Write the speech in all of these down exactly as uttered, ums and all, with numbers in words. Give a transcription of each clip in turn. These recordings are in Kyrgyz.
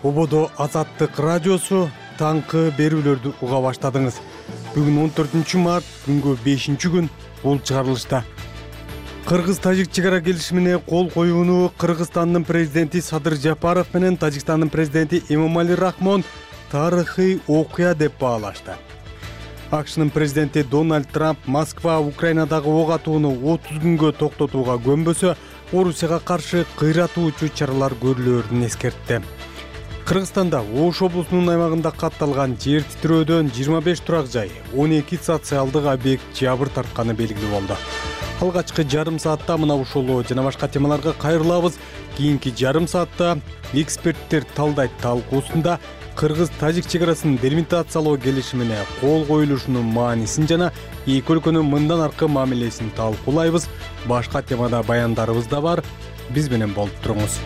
Ободо Азаттык радиосу таңкы берүүлөрдү уга баштадыңыз. Бүгүн он төртүнчү март, күнгө бешинчи күн, бул чыгарылышта. Кыргыз-Тажик чек ара келишимине кол коюуну Кыргызстандын президенти Садыр Жапаров менен Тажикстандын президенти Эмомали Рахмон тарыхый окуя деп баалашты. АКШнын президенти Дональд Трамп Москва Украинадагы ок атууну отуз күнгө токтотууга көнбөсө, Орусияга каршы кыйратуучу чаралар көрүлөрүн эскертти. Кыргызстанда Ош облусунун аймагында катталган жер титирөөдөн жыйырма беш турак жай, он эки социалдык объект жабыр тартканы белгилүү болду. Алгачкы жарым саатта мына ушул жана башка темаларга кайрылабыз. Кийинки жарым саатта эксперттер талдайт талкуусунда Кыргыз-Тажик чек арасын делимитациялоо келишимине кол коюлушунун маанисин жана эки өлкөнүн мындан аркы мамилесин талкуулайбыз. Башка темада баяндарыбыз да бар. Биз менен болуп туруңуз.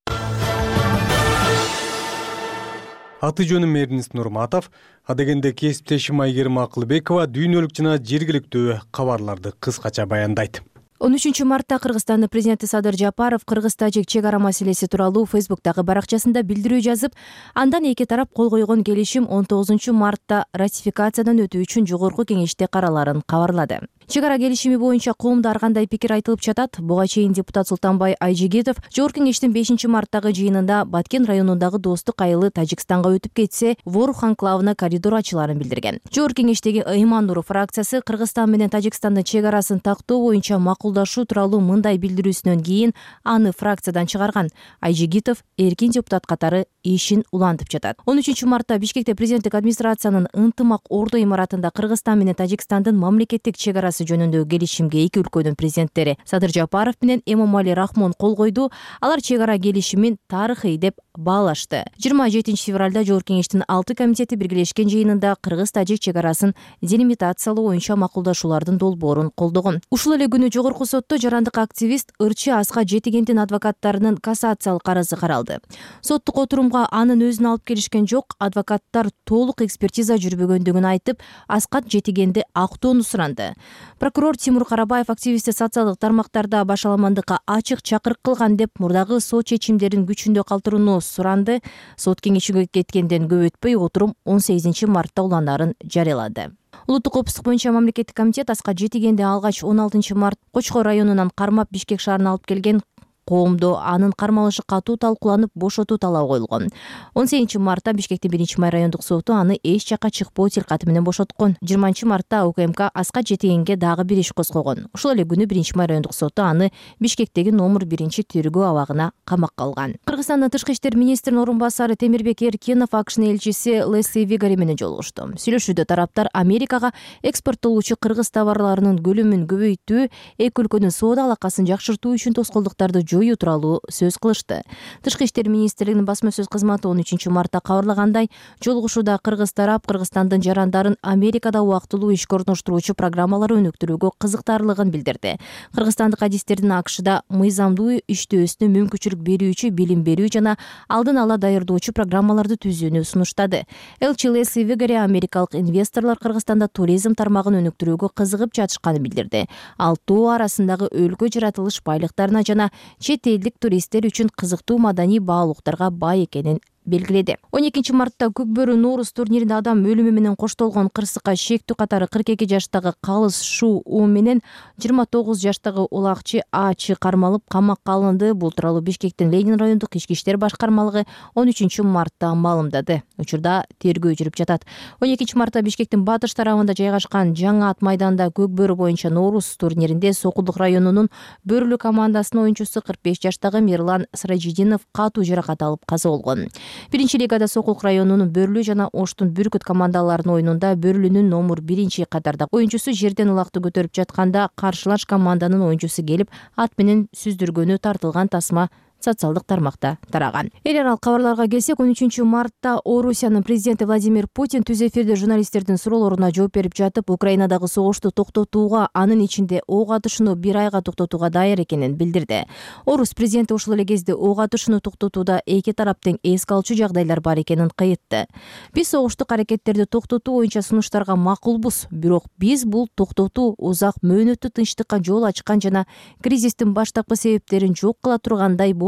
Аты жөнүм Эрнист Нурматов, адегенде кесиптешим Айгерим Акылбекова дүйнөлүк жана жергиликтүү кабарларды кыскача баяндайт. он үчүнчү мартта Кыргызстандын президенти Садыр Жапаров Кыргыз-Тажик чек ара маселеси тууралуу Фейсбуктагы баракчасында билдирүү жазып, андан эки тарап кол койгон келишим он тогузунчу мартта ратификациядан өтүү үчүн жогорку кеңеште караларын кабарлады. Чек ара келишими боюнча коомдо ар кандай пикир айтылып жатат. Буга чейин депутат Султанбай Айжигитов жогорку кеңештин бешинчи марттагы жыйынында Баткен районундагы Достук айылы Тажикстанга өтүп кетсе, Ворух анклавына коридор ачыларын билдирген. Жогорку кеңештеги Ыйман Нуров фракциясы Кыргызстан менен Тажикстандын чек арасын тактоо боюнча макулдашуу тууралуу мындай билдирүүсүнөн кийин аны фракциядан чыгарган. Айжигитов эркин депутат катары ишин улантып жатат. он үчүнчү мартта Бишкекте президенттик администрациянын ынтымак ордо имаратында Кыргызстан менен Тажикстандын мамлекеттик чек арасы жөнүндөгү келишимге эки өлкөнүн президенттери Садыр Жапаров менен Эмомали Рахмон кол койду. Алар чек ара келишимин тарыхый деп баалашты. жыйырма жетинчи февралда жогорку кеңештин алты комитети биргелешкен жыйынында Кыргыз-Тажик чек арасын делимитациялоо боюнча макулдашуулардын долбоорун колдогон. Ушул эле күнү жогорку сотто жарандык активист Ырчы Аскат Жетигендин адвокаттарынын кассациялык арызы каралды. Соттук отурумга анын өзүн алып келишкен жок. Адвокаттар толук экспертиза жүрбөгөндүгүн айтып, Аскат Жетигенди актоону суранды. Прокурор Тимур Карабаев активистти социалдык тармактарда башаламандыкка ачык чакырык кылган деп мурдагы сот чечимдерин күчүндө калтырууну суранды. Сот кеңешиге кеткенден көп өтпөй отурум он сегизинчи мартта уланарын жарыялады. Улуттук коопсуздук боюнча мамлекеттик комитет Аскат Жетигенди алгач он алтынчы март Кочкор районунан кармап Бишкек шаарына алып келген. Коомдо анын кармалышы катуу талкууланып бошотуу талабы коюлгон. он сегизинчи мартта Бишкектин биринчи май райондук соту аны эч жакка чыкпоо тилкаты менен бошоткон. жыйырманчы мартта УКМК Аскат Жетигенге дагы бир иш козгогон. Ошол эле күнү биринчи май райондук соту аны Бишкектеги номер биринчи тергөө абагына камакка алган. Кыргызстандын тышкы иштер министринин орун басары Темирбек Эркенов АКШнын элчиси Лесли Вигари менен жолугушту. Сүйлөшүүдө тараптар Америкага экспорттолуучу кыргыз товарларынын көлөмүн көбөйтүү, эки өлкөнүн соода алакасын жакшыртуу үчүн тоскоолдуктарды жоюу тууралуу сөз кылышты. Тышкы иштер министрлигинин басма сөз кызматы он үчүнчү мартта кабарлагандай, жолугушууда кыргыз тарап Кыргызстандын жарандарын Америкада убактылуу ишке орноштуруучу программалар өнүктүрүүгө кызыктарлыгын билдирди. Кыргызстандык адистердин АКШда мыйзамдуу иштөөсүнө мүмкүнчүлүк берүүчү билим берүү жана алдын ала даярдоочу программаларды түзүүнү сунуштады. Элчи Лесли Вигари америкалык инвесторлор Кыргызстанда туризм тармагын өнүктүрүүгө кызыгып жатышканын билдирди. Ал тоо арасындагы өлкө жаратылыш байлыктарына жана чет элдик туристтер үчүн кызыктуу маданий баалуулуктарга бай экенин белгиледи. он экинчи мартта Көкбөрү Норус турниринде адам өлүмү менен коштолгон кырсыкка шектүү катары кырк эки жаштагы Калыс Шу У менен жыйырма тогуз жаштагы Улакчы А Ч кармалып камакка алынды. Бул тууралуу Бишкектин Ленин райондук ички иштер башкармалыгы он үчүнчү мартта маалымдады. Учурда тергөө жүрүп жатат. он экинчи мартта Бишкектин батыш тарабында жайгашкан Жаңы ат майданында Көкбөрү боюнча Норус турниринде Сокулдук районунун Бөрлү командасынын оюнчусу кырк беш жаштагы Мирлан Сыражидинов катуу жаракат алып каза болгон. Биринчи лигада Сокулук районунун Бөрлү жана Оштун Бүркүт командаларынын оюнунда Бөрлүнүн номер биринчи катарда оюнчусу жерден улакты көтөрүп жатканда каршылаш команданын оюнчусу келип ат менен сүздүргөнү тартылган тасма социалдык тармакта тараган. Эл аралык кабарларга келсек, он үчүнчү мартта Орусиянын президенти Владимир Путин түз эфирде журналисттердин суроолоруна жооп берип жатып, Украинадагы согушту токтотууга, анын ичинде ок атышууну бир айга токтотууга даяр экенин билдирди. Орус президенти ошол эле кезде ок атышууну токтотууда эки тараптын эске алчу жагдайлар бар экенин кыйтты. Биз согуштук аракеттерди токтотуу боюнча сунуштарга макулбуз, бирок биз бул токтотуу узак мөөнөттүү тынчтыкка жол ачкан жана кризистин баштапкы себептерин жок кыла тургандай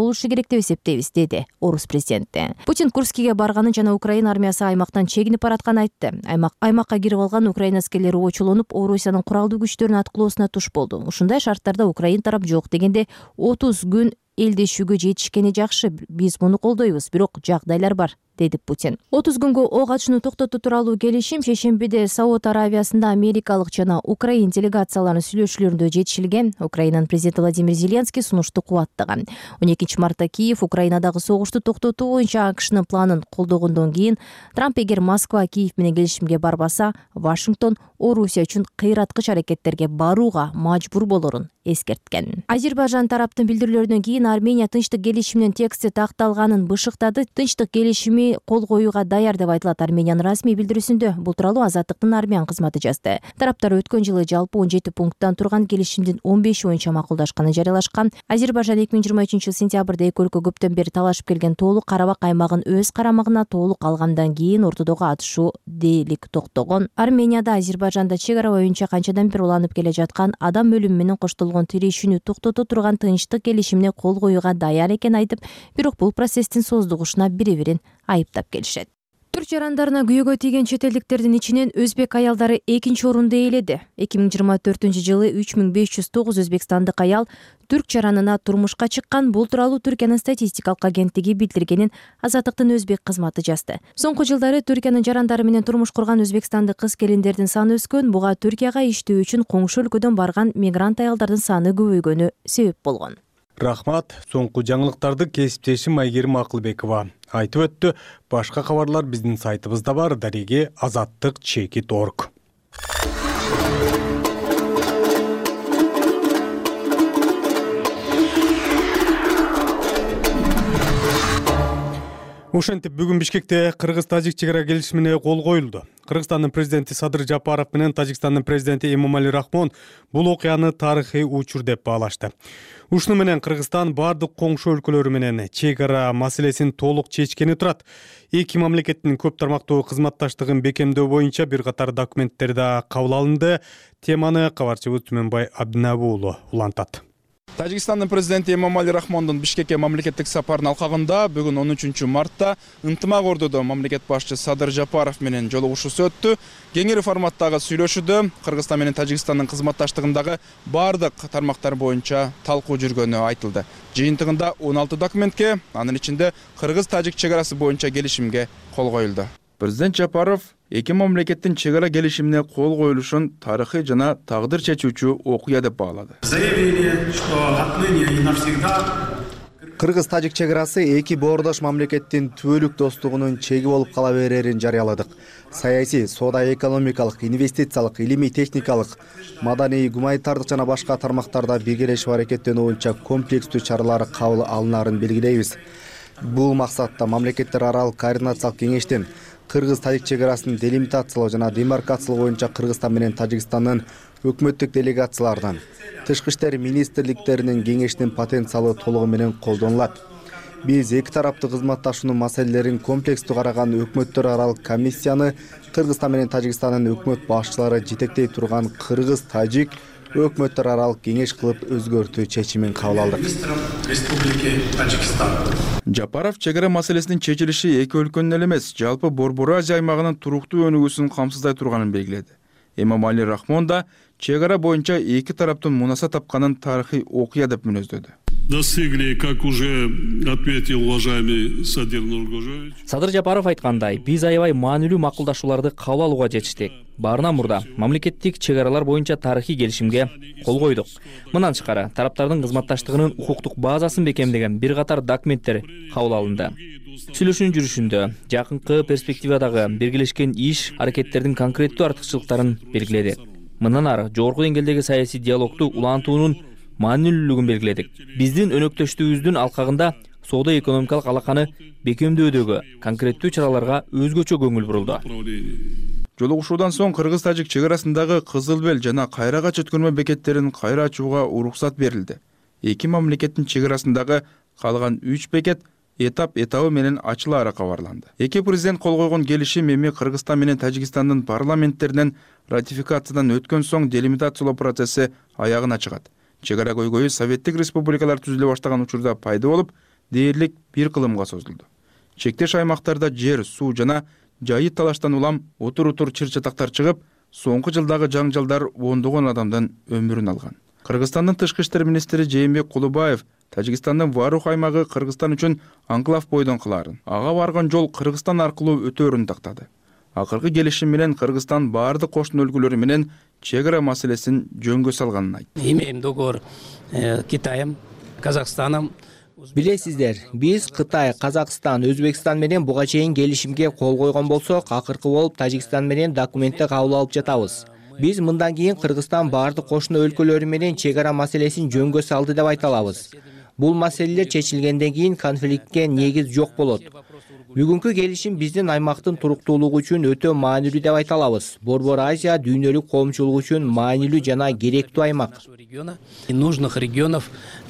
болушу керек деп эсептейбиз, деди орус президенти. Путин Курскиге барганын жана Украина армиясы аймактан чегинип баратканын айтты. Аймак аймакка кирип алган Украина аскерлери очулонуп, Орусиянын куралдуу күчтөрүнүн аткылоосуна туш болду. Ушундай шарттарда Украин тарап жок дегенде отуз күн элдешүүгө жетишкени жакшы, биз муну колдойбуз, бирок жагдайлар бар, деди Путин. отуз күнгө ок атышууну токтотуу тууралуу келишим шейшембиде Сауд Аравиясында америкалык жана украин делегацияларынын сүйлөшүүлөрүндө жетишилген. Украинанын президенти Владимир Зеленский сунушту кубаттаган. он экинчи мартта Киев Украинадагы согушту токтотуу боюнча АКШнын планын колдогондон кийин Трамп эгер Москва Киев менен келишимге барбаса, Вашингтон Орусия үчүн кыйраткыч аракеттерге барууга мажбур болорун эскерткен. Азербайжан тараптын билдирүүлөрүнөн кийин Армения тынчтык келишиминин тексти такталганын бышыктады. Тынчтык келишими кол коюуга даяр деп айтылат Армениянын расмий билдирүүсүндө. Бул тууралуу Азаттыктын армян кызматы жазды. Тараптар өткөн жылы жалпы он жети пункттан турган келишимдин он беши боюнча макулдашканын жарыялашкан. Азербайжан эки миң жыйырма үчүнчү жылы сентябрда эки өлкө көптөн бери талашып келген толук Карабак аймагын өз карамагына толук алгандан кийин ортодогу атышуу дээрлик токтогон. Арменияда Азербайжанда чек ара боюнча канчадан бери уланып келе жаткан адам өлүмү менен коштолгон тирешүүнү токтото турган тынчтык келишимине кол коюуга даяр экенин айтып, бирок бул процесстин создугушуна бири-бирин айыптап келишет. Түрк жарандарына күйөөгө тийген чет элдиктердин ичинен өзбек аялдары экинчи орунду ээледи. эки миң жыйырма төртүнчү жылы үч миң беш жүз тогуз өзбекстандык аял түрк жаранына турмушка чыккан. Бул тууралуу Түркиянын статистикалык агенттиги билдиргенин Азаттыктын өзбек кызматы жазды. Соңку жылдары Түркиянын жарандары менен турмуш курган өзбекстандык кыз-келиндердин саны өскөн. Буга Түркияга иштөө үчүн коңшу өлкөдөн барган мигрант аялдардын саны көбөйгөнү себеп болгон. Рахмат. Соңку жаңылыктарды кесиптешим Айгерим Акылбекова айтып өттү. Башка кабарлар биздин сайтыбызда бар. Дареге азаттык чекит точка орг. Ошентип бүгүн Бишкекте Кыргыз-Тажик чек ара келишимине кол коюлду. Кыргызстандын президенти Садыр Жапаров менен Тажикстандын президенти Эмомали Рахмон бул окуяны тарыхый учур деп баалашты. Ушуну менен Кыргызстан бардык коңшу өлкөлөрү менен чек ара маселесин толук чечкени турат. Эки мамлекеттин көп тармактуу кызматташтыгын бекемдөө боюнча бир катар документтер да кабыл алынды. Теманы кабарчыбыз Түмөнбай Абдинабы уулу улантат. Тажикстандын президенти Эмомали Рахмондун Бишкекке мамлекеттик сапарынын алкагында бүгүн он үчүнчү мартта ынтымак ордодо мамлекет башчы Садыр Жапаров менен жолугушуусу өттү. Кеңири форматтагы сүйлөшүүдө Кыргызстан менен Тажикстандын кызматташтыгындагы бардык тармактар боюнча талкуу жүргөнү айтылды. Жыйынтыгында он алты документке, анын ичинде Кыргыз-Тажик чек арасы боюнча келишимге кол коюлду. Президент Жапаров эки мамлекеттин чек ара келишимине кол коюлушун тарыхый жана тагдыр чечүүчү окуя деп баалады. Кыргыз-Тажик чек арасы эки боордош мамлекеттин түбөлүк достугунун чеги болуп кала берерин жарыяладык. Саясий, соода-экономикалык, инвестициялык, илимий-техникалык, маданий, гуманитардык жана башка тармактарда биргелешип аракеттенүү боюнча комплекстүү чаралар кабыл алынарын белгилейбиз. Бул максатта мамлекеттер аралык координациялык кеңештин Кыргыз-Тажик чек арасын делимитациялоо жана демаркациялоо боюнча Кыргызстан менен Тажикстандын өкмөттүк делегациялардан, тышкы иштер министрликтеринин кеңешинин потенциалы толугу менен колдонулат. Биз эки тараптуу кызматташуунун маселелерин комплекстүү караган өкмөттөр аралык комиссияны Кыргызстан менен Тажикстандын өкмөт башчылары жетектей турган Кыргыз-Тажик өкмөттөр аралык кеңеш кылып өзгөртүү чечимин кабыл алдык. Жапаров чек ара маселесинин чечилиши эки өлкөнүн эле эмес, жалпы Борбор Азия аймагынын туруктуу өнүгүүсүн камсыздай турганын белгиледи. Эмомали Рахмон да чек ара боюнча эки тараптын мунаса тапканын тарыхый окуя деп мүнөздөдү. Достигли, как уже отметил уважаемый Садыр Нургожевич. Садыр Жапаров айткандай, биз аябай маанилүү макулдашууларды кабыл алууга жетиштик. Баарынан мурда мамлекеттик чек аралар боюнча тарыхый келишимге кол койдук. Мындан тышкары тараптардын кызматташтыгынын укуктук базасын бекемдеген бир катар документтер кабыл алынды. Сүйлөшүүнүн жүрүшүндө жакынкы перспективадагы биргелешкен иш аракеттердин конкреттүү артыкчылыктарын белгиледик. Мындан ары жогорку деңгээлдеги саясий диалогту улантуунун маанилүүлүгүн белгиледик. Биздин өнөктөштүгүбүздүн алкагында соода-экономикалык алаканы бекемдөөдөгү конкреттүү чараларга өзгөчө көңүл бурулду. Жолугушуудан соң Кыргыз-Тажик чек арасындагы Кызыл Бел жана Кайрагач өткөрмө бекеттерин кайра ачууга уруксат берилди. Эки мамлекеттин чек арасындагы калган үч бекет этап этабы менен ачылаары кабарланды. Эки президент кол койгон келишим эми Кыргызстан менен Тажикстандын парламенттеринен ратификациядан өткөн соң делимитациялоо процесси аягына чыгат. Чек ара көйгөйү Советтик республикалар түзүлө баштаган учурда пайда болуп, дээрлик бир кылымга созулду. Чектеш аймактарда жер, суу жана жайы талаштан улам утур-утур чыр-чатактар чыгып, соңку жылдагы жаңжалдар ондогон адамдын өмүрүн алган. Кыргызстандын тышкы иштер министри Жээнбек Кулубаев Тажикстандын Варух аймагы Кыргызстан үчүн анклав бойдон кылаарын, ага барган жол Кыргызстан аркылуу өтөөрүн тактады. Акыркы келишим менен Кыргызстан баардык кошуна өлкөлөр менен чек ара маселесин жөнгө салганын айтты. Имеем договор Китаем, Казахстаном. Билесиздер, биз Кытай, Казакстан, Өзбекстан менен буга чейин келишимге кол койгон болсок, акыркы болуп Тажикстан менен документти кабыл алып жатабыз. Биз мындан кийин Кыргызстан баардык кошуна өлкөлөрү менен чек ара маселесин жөнгө салды деп айта алабыз. Бул маселелер чечилгенден кийин конфликтке негиз жок болот. Бүгүнкү келишим биздин аймактын туруктуулугу үчүн өтө маанилүү деп айта алабыз. Борбор Азия дүйнөлүк коомчулук үчүн маанилүү жана керектүү аймак. Нужных регионов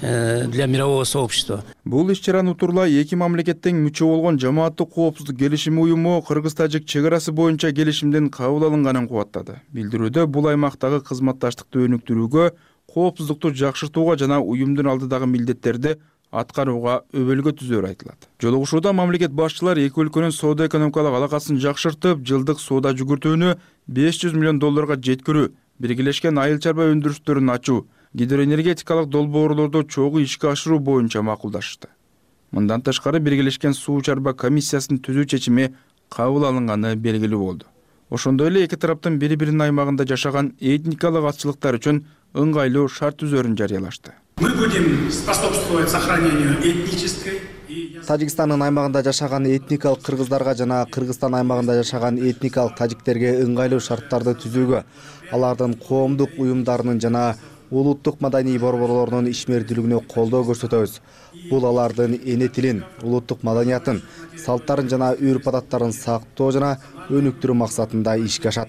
для мирового сообщества. Бул иш-чараны утурлай эки мамлекеттин мүчө болгон Жамааттык коопсуздук келишими уюму Кыргыз-Тажик чек арасы боюнча келишимдин кабыл алынганын кубаттады. Билдирүүдө бул аймактагы кызматташтыкты өнүктүрүүгө, коопсуздукту жакшыртууга жана уюмдун алдыдагы милдеттерди аткарууга өбөлгө түзөөрү айтылат. Жолугушууда мамлекет башчылар эки өлкөнүн соода-экономикалык алакасын жакшыртып, жылдык соода жүгүртүүнү беш жүз миллион долларга жеткирүү, биргелешкен айыл чарба өндүрүштөрүн ачуу, гидроэнергетикалык долбоорлорду чогуу ишке ашыруу боюнча макулдашты. Мындан тышкары биргелешкен суу чарба комиссиясын түзүү чечими кабыл алынганы белгилүү болду. Ошондой эле эки тараптын бири-биринин аймагында жашаган этникалык азчылыктар үчүн ыңгайлуу шарт түзөөрүн жарыялашты. Мы будем способствовать сохранению этнической. Тажикстандын аймагында жашаган этникалык кыргыздарга жана Кыргызстан аймагында жашаган этникалык тажиктерге ыңгайлуу шарттарды түзүүгө, алардын коомдук уюмдарынын жана улуттук маданий борборлорунун ишмердүүлүгүнө колдоо көрсөтөбүз. Бул алардын эне тилин, улуттук маданиятын, салттарын жана үрп-адаттарын сактоо жана өнүктүрүү максатында ишке ашат,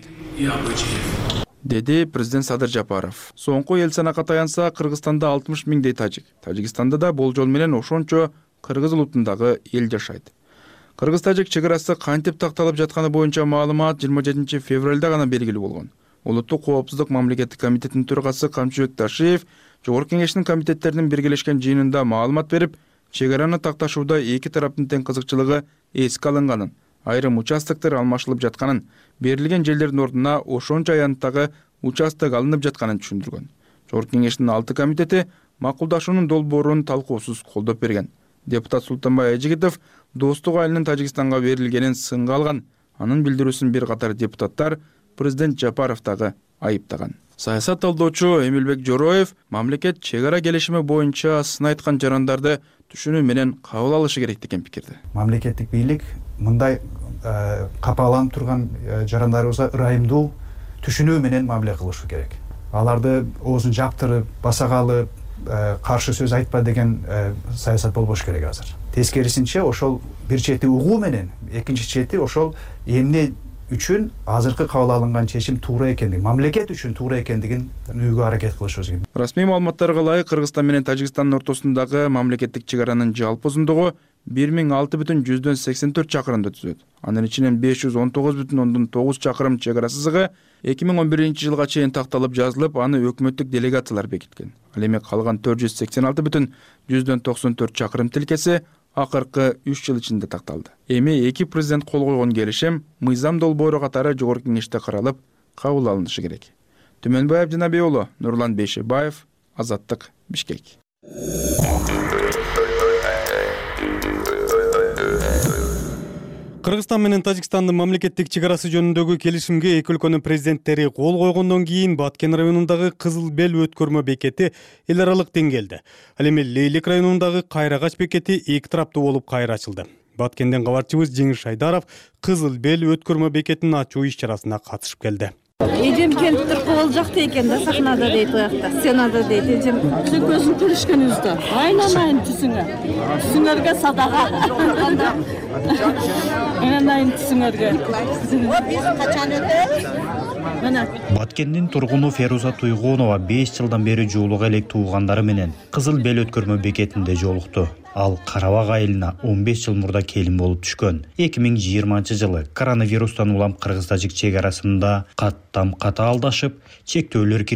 деди президент Садыр Жапаров. Соңку эл санакка таянса, Кыргызстанда алтымыш миңдей тажик, Тажикстанда да болжол менен ошончо кыргыз улутундагы эл жашайт. Кыргыз-тажик чек арасы кантип такталып жатканы боюнча маалымат жыйырма жетинчи февралда гана белгилүү болгон. Улуттук коопсуздук мамлекеттик комитетинин төрагасы Камчыбек Ташиев Жогорку Кеңештин комитеттеринин биргелешкен жыйынында маалымат берип, чек араны такташууда эки тараптын тең кызыкчылыгы эске алынганын, айрым участоктор алмашылып жатканын, берилген жерлердин ордуна ошончо аянттагы участок алынып жатканын түшүндүргөн. Жогорку Кеңештин алты комитети макулдашуунун долбоорун талкуусуз колдоп берген. Депутат Султанбай Эжигитов достук айылынын Тажикстанга берилгенин сынга алган. Анын билдирүүсүн бир катар депутаттар президент Жапаровтагы айыптаган. Саясат талдоочу Эмилбек Жороев мамлекет чек ара келишими боюнча сын айткан жарандарды түшүнүү менен кабыл алышы керек деген пикирде. Мамлекеттик бийлик мындай капаланып турган жарандарыбызга ырайымдуу түшүнүү менен мамиле кылышы керек. Аларды оозун жаптырып, басагалып, каршы сөз айтпа деген саясат болбош керек азыр. Тескерисинче ошол бир чети угуу менен, экинчи чети ошол эмне үчүн азыркы кабыл алынган чечим туура экендигин, мамлекет үчүн туура экендигин түшүнүүгө аракет кылышыбыз керек. Расмий маалыматтарга ылайык Кыргызстан менен Тажикстандын ортосундагы мамлекеттик чек аранын жалпы узундугу бир миң алты бүтүн жүздөн сексен төрт чакырымды түзөт. Анын ичинен беш жүз он тогуз бүтүн ондон тогуз чакырым чек ара сызыгы эки миң он биринчи жылга чейин такталып жазылып, аны өкмөттүк делегациялар бекиткен. Ал эми калган төрт жүз сексен алты бүтүн жүздөн токсон төрт чакырым тилкеси акыркы үч жыл ичинде такталды. Эми эки президент кол койгон келишим мыйзам долбоору катары Жогорку Кеңеште каралып, кабыл алынышы керек. Түмөнбаев Жанабек уулу, Нурлан Бейшебаев, Азаттык, Бишкек. Кыргызстан менен Тажикстандын мамлекеттик чек арасы жөнүндөгү келишимге эки өлкөнүн президенттери кол койгондон кийин Баткен районундагы Кызыл Бел өткөрмө бекети эл аралык деңгээлде. Ал эми Лейлик районундагы Кайрагач бекети эки тараптуу болуп кайра ачылды. Баткенден кабарчыбыз Жеңиш Шайдаров Кызыл Бел өткөрмө бекетин ачуу иш-чарасына катышып келди. Эжем келип туруп кол жакта экен да, сахнада дейт, уякта, сценада дейт. Эжем көзүн көрүшкөнүбүздө айнанайын түсүңө. Түсүңөргө садага. Айнанайын түсүңөргө. Биз качан өтөбүз? Баткендин тургуну Феруза Туйгунова беш жылдан бери жуулук элек туугандары менен Кызыл Бел өткөрмө бекетинде жолукту. Ал Карабак айылына он беш жыл мурда келин болуп түшкөн. эки миң жыйырманчы жылы коронавирустан улам Кыргыз-Тажик чек арасында каттам ката алдашып, чектөөлөр кирип,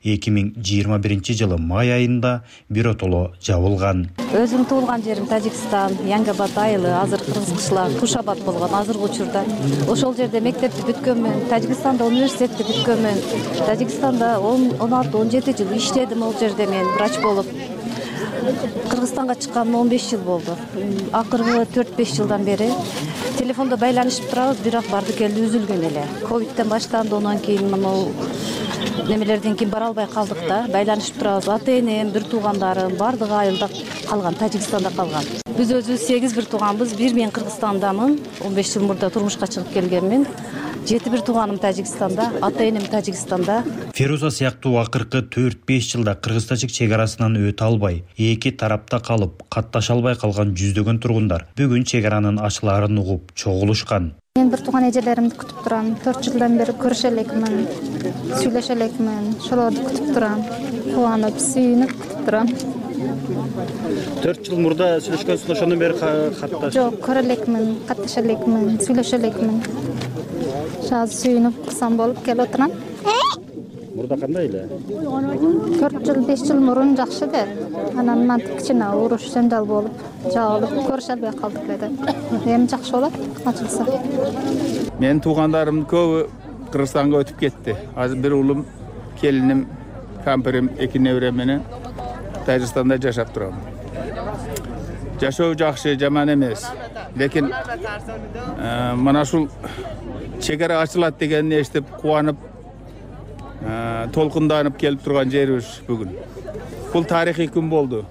эки миң жыйырма биринчи жылы май айында биротоло жабылган. Өзүм туулган жерим Тажикстан, Янгабад айылы, азыр Кыргыз кышлак Кушабад болгон азыркы учурда. Ошол жерде мектепти бүткөнмүн, Тажикстанда университетти бүткөнмүн. Тажикстанда он алты он жети жыл иштедим ол жерде мен врач болуп. Кыргызстанга чыкканыма он беш жыл болду. Акыркы төрт беш жылдан бери телефондо байланышып турабыз, бирок барды келди үзүлгөн эле. Ковидтен баштанды, андан кийин могу немелерден кийин бара албай калдык да. Байланышып турабыз. Ата-энем, бир туугандарым бардыгы айылда калган, Тажикстанда калган. Биз өзүбүз сегиз бир тууганбыз. Бир мен Кыргызстандамын. он беш жыл мурда турмушка чыгып келгенмин. жети бир тууганым Тажикстанда, ата-энем Тажикстанда. Феруза сыяктуу акыркы төрт беш жылда кыргыз-тажик чек арасынан өтө албай, эки тарапта калып, катташа албай калган жүздөгөн тургундар бүгүн чек аранын ачылаарын угуп чогулушкан. Мен бир тууган эжелеримди күтүп турам. төрт жылдан бери көрүшө элекмин, сүйлөшө элекмин. Ошолорду күтүп турам. Кубанып, сүйүнүп күтүп турам. төрт жыл мурда сүйлөшкөнсүң, ошондон бери катташ? Жок, көрө элекмин, катташа элекмин, сүйлөшө элекмин. Шаз сүйүнүп курсам болуп келип отурам. Мурда кандай эле? төрт жыл беш жыл мурун жакшы да. Анан мынтип кичине уруш жанжал болуп, жабылып, көрүшө албай калдык эле. Эми жакшы болот, ачылса. Менин туугандарымдын көбү Кыргызстанга өтүп кетти. Азыр бир уулум, келиним, кампирим, эки неберем менен Тажикстанда жашап турам. Жашоо жакшы, жаман эмес. Лекин мына ушул чек ара ачылат дегенди эстеп кубанып, толкунданып келип турган жерибиз бүгүн. Бул тарыхый күн болду.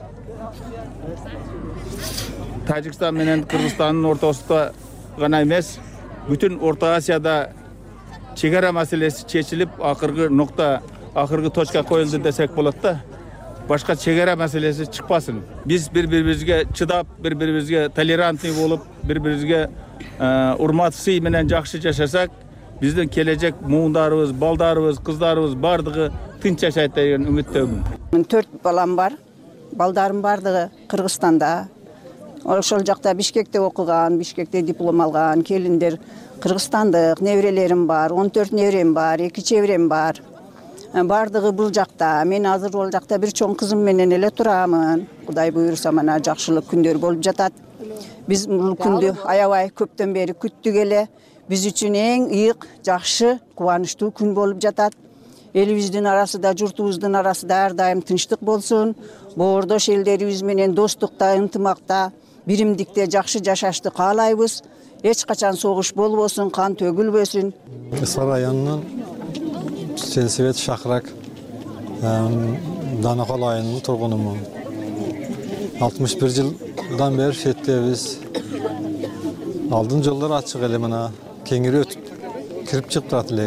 Тажикстан менен Кыргызстандын ортосунда гана эмес, бүтүн Орто Азияда чек ара маселеси чечилип, акыркы нукта, акыркы точка коюлду десек болот да. Башка чек ара маселеси чыкпасын. Биз бири-бирибизге чыдап, бири-бирибизге толерантный болуп, бири-бирибизге урмат сый менен жакшы жашасак, биздин келечек муундарыбыз, балдарыбыз, кыздарыбыз бардыгы тынч жашайт деген үмүттөмүн. төрт балам бар. Балдарым бардыгы Кыргызстанда. Ошол жакта Бишкекте окуган, Бишкекте диплом алган, келиндер кыргызстандык, неберелерим бар, он төрт неберем бар, эки чеберем бар. Бардыгы бул жакта. Мен азыр бул жакта бир чоң кызым менен эле турамын. Кудай буйруса мана жакшылык күндөр болуп жатат. Биз бул күндү аябай көптөн бери күттүк эле. Биз үчүн эң ыйык, жакшы, кубанычтуу күн болуп жатат. Элибиздин арасында, журтубуздун арасында ар дайым тынчтык болсун. Боордош элдерибиз менен достукта, ынтымакта, биримдикте жакшы жашашты каалайбыз. Эч качан согуш болбосун, кан төгүлбөсүн. Ысар районунун Сенсибет Шахрак Данакол айылынын тургунумун. алтымыш бир жылдан бери шеттебиз. Алдын жолдор ачык эле, мына кеңири өтүп кирип чыгып турат элек.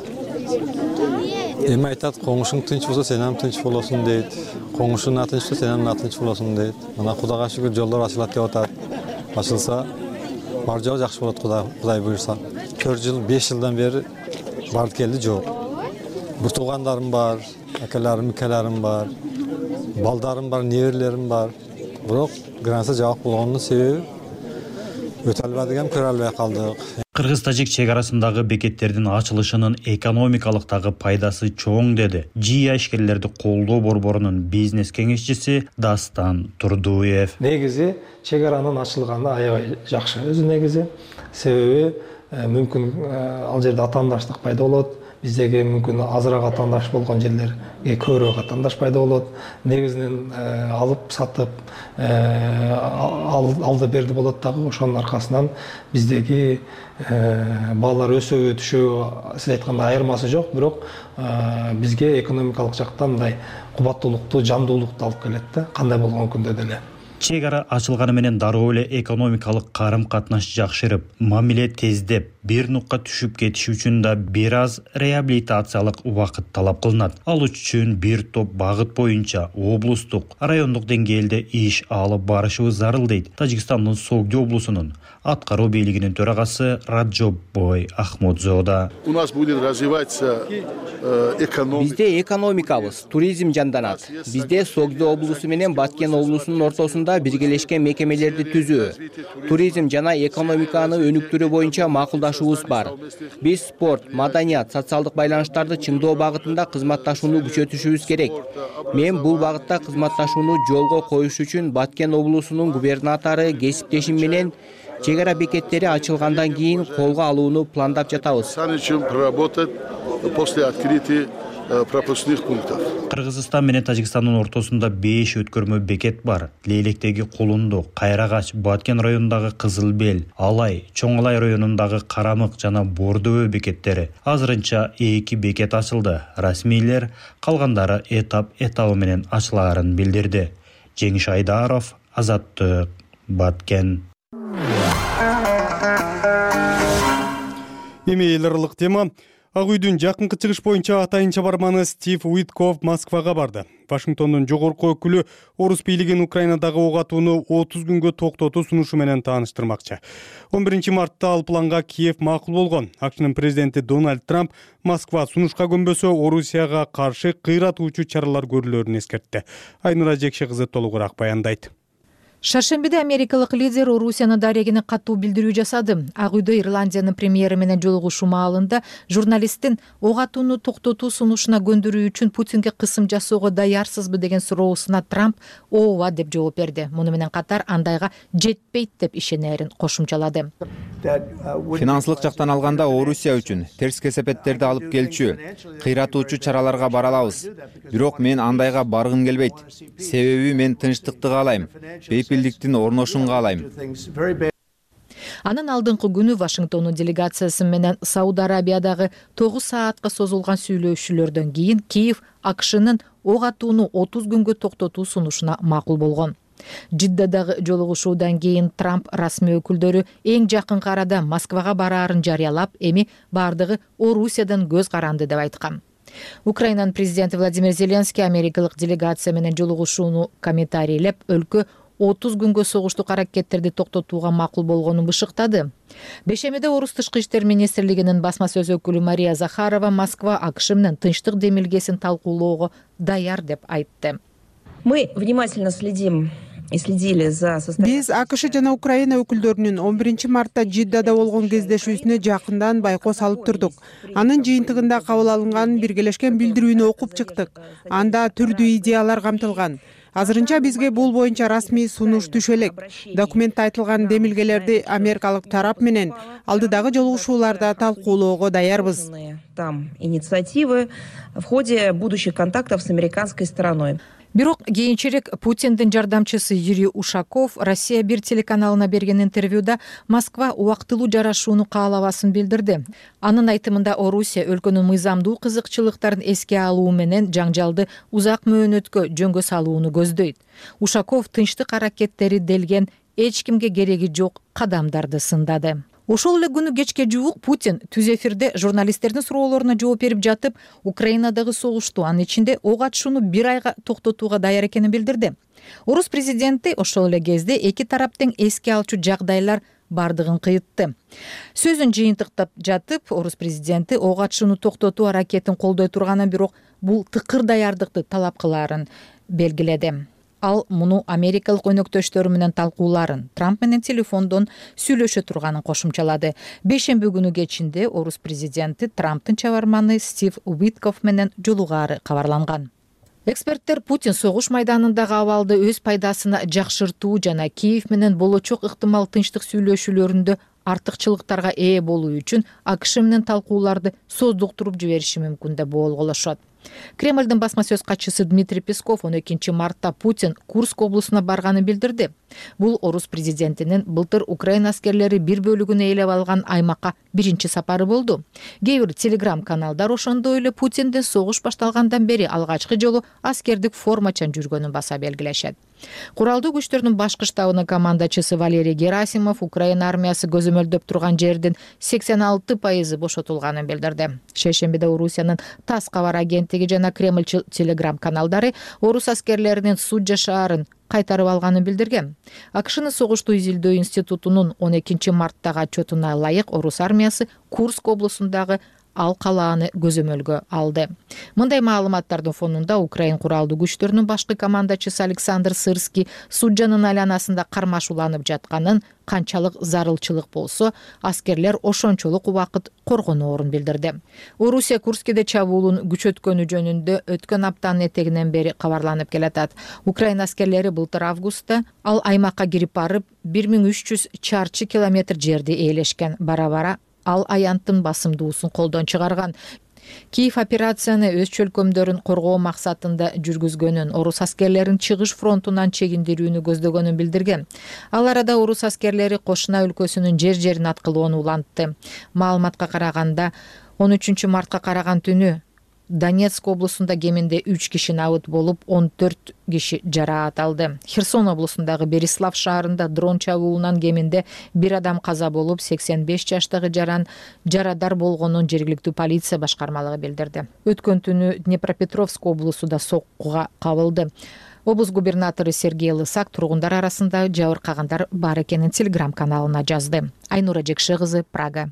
Эми айтат, коңушуң тынч болсо сен ham тынч болосуң дейт. Коңушуң тынч болсо сен ham тынч болосуң дейт. Мына Кудайга шүгүр жолдор ачылат деп атат. Ачылса бар жол жакшы болот, Кудай буйрса. төрт жыл беш жылдан бери барды келди жок. Бир туугандарым бар, акаларым, икелерим бар, балдарым бар, неберелерим бар. Бирок граница жабык болгонунун себеби өтө албадыгам, көрө албай калдык. Кыргыз-тажик чек арасындагы бекеттердин ачылышынын экономикалык дагы пайдасы чоң деди ЖИА ишкерлерди колдоо борборунун бизнес кеңешчиси Дастан Турдуев. Негизи чек аранын ачылганы аябай жакшы. Өзү негизи себеби мүмкүн ал жерде атаандаштык пайда болот. Биздеги мүмкүн азыраак атаандаш болгон жерлерге көбүрөөк атаандаш пайда болот. Негизинен алып сатып алды берди болот дагы. Ошонун аркасынан биздеги баалар өсөбү түшөбү сиз айткандай айырмасы жок, бирок бизге экономикалык жактан мындай кубаттуулукту, жандуулукту алып келет да, кандай болгон күндө деле. Чек ара ачылганы менен дароо эле экономикалык карым-катнаш жакшырып, мамиле тездеп, бир нукка түшүп кетиш үчүн да бир аз реабилитациялык убакыт талап кылынат. Ал үчүн бир топ багыт боюнча облустук, райондук деңгээлде иш алып барышыбыз зарыл дейт Тажикстандын Согди облусунун аткаруу бийлигинин төрагасы Раджоббой Ахмодзода. У нас будет развиваться экономика. Бизде экономикабыз, туризм жанданат. Бизде Согди облусу менен Баткен облусунун ортосунда биргелешкен мекемелерди түзүү, туризм жана экономиканы өнүктүрүү боюнча макулдашуу кызматташуубуз бар. Биз спорт, маданият, социалдык байланыштарды чыңдоо багытында кызматташууну күчөтүшүбүз керек. Мен бул багытта кызматташууну жолго коюш үчүн Баткен облусунун губернатору кесиптешим менен чек ара бекеттери ачылгандан кийин колго алууну пландап жатабыз. пропускных пунктов. Кыргызстан менен Тажикстандын ортосунда беш өткөрмө бекет бар. Лейлектеги Кулунду, Кайрагач, Баткен районундагы Кызыл Бел, Алай, Чоң Алай районундагы Карамык жана Бордобө бекеттери. Азырынча эки бекет ачылды. Расмийлер калгандары этап этабы менен ачылаарын билдирди. Жеңиш Айдаров, Азаттык, Баткен. Эми эл аралык тема. Ак үйдүн жакынкы чыгыш боюнча атайынча барманы Стив Уитков Москвага барды. Вашингтондун жогорку өкүлү орус бийлигин Украинадагы ок атууну отуз күнгө токтотуу сунушу менен тааныштырмакчы. он биринчи мартта ал планга Киев макул болгон. АКШнын президенти Дональд Трамп Москва сунушка көнбөсө Орусияга каршы кыйратуучу чаралар көрүлөрүн эскертти. Айнура Жекше кызы толугураак баяндайт. Шаршембиде америкалык лидер Орусияны дарегине катуу билдирүү жасады. Ак үйдө Ирландиянын премьери менен жолугушуу маалында журналисттин ок атууну токтотуу сунушуна көндүрүү үчүн Путинге кысым жасоого даярсызбы деген суроосуна Трамп ооба деп жооп берди. Муну менен катар андайга жетпейт деп ишенерин кошумчалады. Финансылык жактан алганда Орусия үчүн терс кесепеттерди алып келчү, кыйратуучу чараларга бара алабыз. Бирок мен андайга баргым келбейт. Себеби мен тынчтыкты каалайм. Бейпилдиктин орношун каалайм. Анын алдыңкы күнү Вашингтондун делегациясы менен Сауд Арабиядагы тогуз саатка созулган сүйлөшүүлөрдөн кийин Киев АКШнын ок атууну отуз күнгө токтотуу сунушуна макул болгон. Жиддадагы жолугушуудан кийин Трамп расмий өкүлдөрү эң жакынкы арада Москвага бараарын жарыялап, эми бардыгы Орусиядан көз каранды деп айткан. Украинанын президенти Владимир Зеленский америкалык делегация менен жолугушууну комментарийлеп, өлкө отуз күнгө согуштук аракеттерди токтотууга макул болгонун бышыктады. Бешемиде Орус тышкы иштер министрлигинин басма сөз өкүлү Мария Захарова Москва АКШ менен тынчтык демилгесин талкуулоого даяр деп айтты. Мы внимательно следим и следили за состоянием. Биз АКШ жана Украина өкүлдөрүнүн он биринчи мартта Жиддада болгон кездешүүсүнө жакындан байкоо салып турдук. Анын жыйынтыгында кабыл алынган биргелешкен билдирүүнү окуп чыктык. Анда түрдүү идеялар камтылган. Азырынча бизге бул боюнча расмий сунуш түшө элек. Документте айтылган демилгелерди америкалык тарап менен алдыдагы жолугушууларда талкуулоого даярбыз. Там инициативы в ходе будущих контактов с американской стороной. Бирок кийинчерээк Путиндин жардамчысы Юрий Ушаков Россия бир телеканалына берген интервьюда Москва убактылуу жарашууну каалабасын билдирди. Анын айтымында Орусия өлкөнүн мыйзамдуу кызыкчылыктарын эске алуу менен жаңжалды узак мөөнөткө жөнгө салууну көздөйт. Ушаков тынчтык аракеттери делген эч кимге кереги жок кадамдарды сындады. Ошол эле күнү кечке жуук Путин түз эфирде журналисттердин суроолоруна жооп берип жатып, Украинадагы согушту, анын ичинде ок атышууну бир айга токтотууга даяр экенин билдирди. Орус президенти ошол эле кезде эки тараптын эске алчу жагдайлар бардыгын кыйтты. Сөзүн жыйынтыктап жатып, Орус президенти ок атышууну токтотуу аракетин колдой турганын, бирок бул тыкыр даярдыкты талап кылаарын белгиледи. Ал муну америкалык өнөктөштөрү менен талкууларын, Трамп менен телефондон сүйлөшө турганын кошумчалады. Бешемби күнү кечинде Орус президенти Трамптын чабарманы Стив Уитков менен жолугаары кабарланган. Эксперттер Путин согуш майданындагы абалды өз пайдасына жакшыртуу жана Киев менен болочок ыктымал тынчтык сүйлөшүүлөрүндө артыкчылыктарга ээ болуу үчүн АКШ менен талкууларды создуктуруп жибериши мүмкүн деп болголошот. Кремлдин басма сөз катчысы Дмитрий Песков он экинчи мартта Путин Курск облусуна барганын билдирди. Бул Орус президентинин былтыр Украина аскерлери бир бөлүгүн ээлеп алган аймакка биринчи сапары болду. Кээ бир телеграм-каналдар ошондой эле Путиндин согуш башталгандан бери алгачкы жолу аскердик формачан жүргөнүн баса белгилешет. Куралдуу күчтөрдүн башкы штабынын командачысы Валерий Герасимов Украина армиясы көзөмөлдөп турган жердин сексен алты пайызы бошотулганын билдирди. Шейшембиде Орусиянын ТАСС кабар агенттиги жана Кремль телеграм-каналдары Орус аскерлеринин Суджа шаарын кайтарып алганын билдирген. АКШнын согушту изилдөө институтунун он экинчи марттагы отчетуна ылайык Орус армиясы Курск облусундагы ал калааны көзөмөлгө алды. Мындай маалыматтардын фонунда Украин куралдуу күчтөрүнүн башкы командачысы Александр Сырский суджанын айланасында кармашууланып жатканын, канчалык зарылчылык болсо, аскерлер ошончолук убакыт коргоноорун билдирди. Орусия Курскиде чабуулун күчөткөнү жөнүндө өткөн аптанын этегинен бери кабарланып келатат. Украина аскерлери былтыр августта ал аймакка кирип барып, бир миң үч жүз чарчы километр жерди ээлешкен. Бара-бара ал аянттын басымдуусун колдон чыгарган. Киев операцияны өз чөлкөмдөрүн коргоо максатында жүргүзгөнүн, орус аскерлерин чыгыш фронтунан чегиндирүүнү көздөгөнүн билдирген. Ал арада орус аскерлери Кошуна өлкөсүнүн жер-жерин аткылоону улантты. Маалыматка караганда, он үчүнчү мартка караган түнү Донецк облусунда кеминде үч киши набыт болуп, он төрт киши жараат алды. Херсон облусундагы Берислав шаарында дрон чабуулунан кеминде бир адам каза болуп, сексен беш жаштагы жаран жарадар болгонун жергиликтүү полиция башкармалыгы билдирди. Өткөн түнү Днепропетровск облусу да соккуга кабылды. Облус губернатору Сергей Лысак тургундар арасында жабыркагандар бар экенин Телеграм каналына жазды. Айнура Жекше кызы, Прага.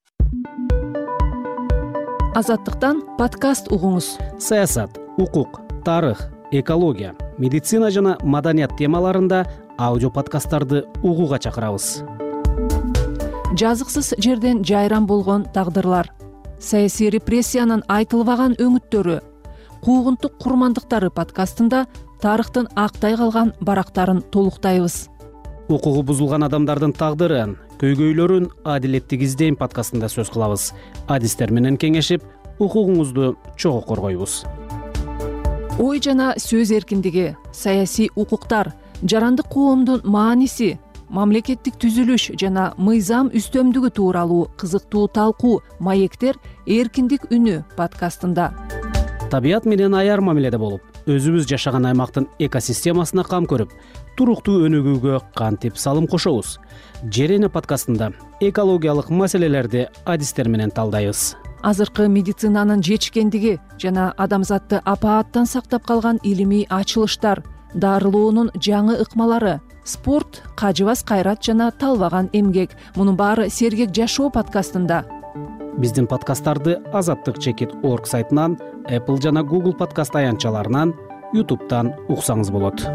Азаттыктан подкаст угуңуз. Саясат, укук, тарых, экология, медицина жана маданият темаларында аудио подкасттарды угууга чакырабыз. Жазыксыз жерден жайран болгон тагдырлар, саясий репрессиянын айтылбаган өңүттөрү, куугунтук курмандыктары подкастында тарыхтын актай калган барактарын толуктайбыз. Укугу бузулган адамдардын тагдырын, көйгөйлөрүн адилеттик издейм подкастында сөз кылабыз. Адистер менен кеңешип, укугуңузду чогуу коргойбуз. Ой жана сөз эркиндиги, саясий укуктар, жарандык коомдун мааниси, мамлекеттик түзүлүш жана мыйзам үстөмдүгү тууралуу кызыктуу талкуу маектер эркиндик үнү подкастында. Табият менен аяр мамиледе болуп, өзүбүз жашаган аймактын экосистемасына кам көрүп, туруктуу өнүгүүгө кантип салым кошобуз. Жерене подкастында экологиялык маселелерди адистер менен талдайбыз. Азыркы медицинанын жетишкендиги жана адамзатты апааттан сактап калган илимий ачылыштар, дарылоонун жаңы ыкмалары, спорт, кажыбас кайрат жана талбаган эмгек. Мунун баары Сергек жашоо подкастында. Биздин подкасттарды азаттык чекит точка орг сайтынан, Apple жана Google подкаст аянтчаларынан, YouTube'тан уксаңыз болот.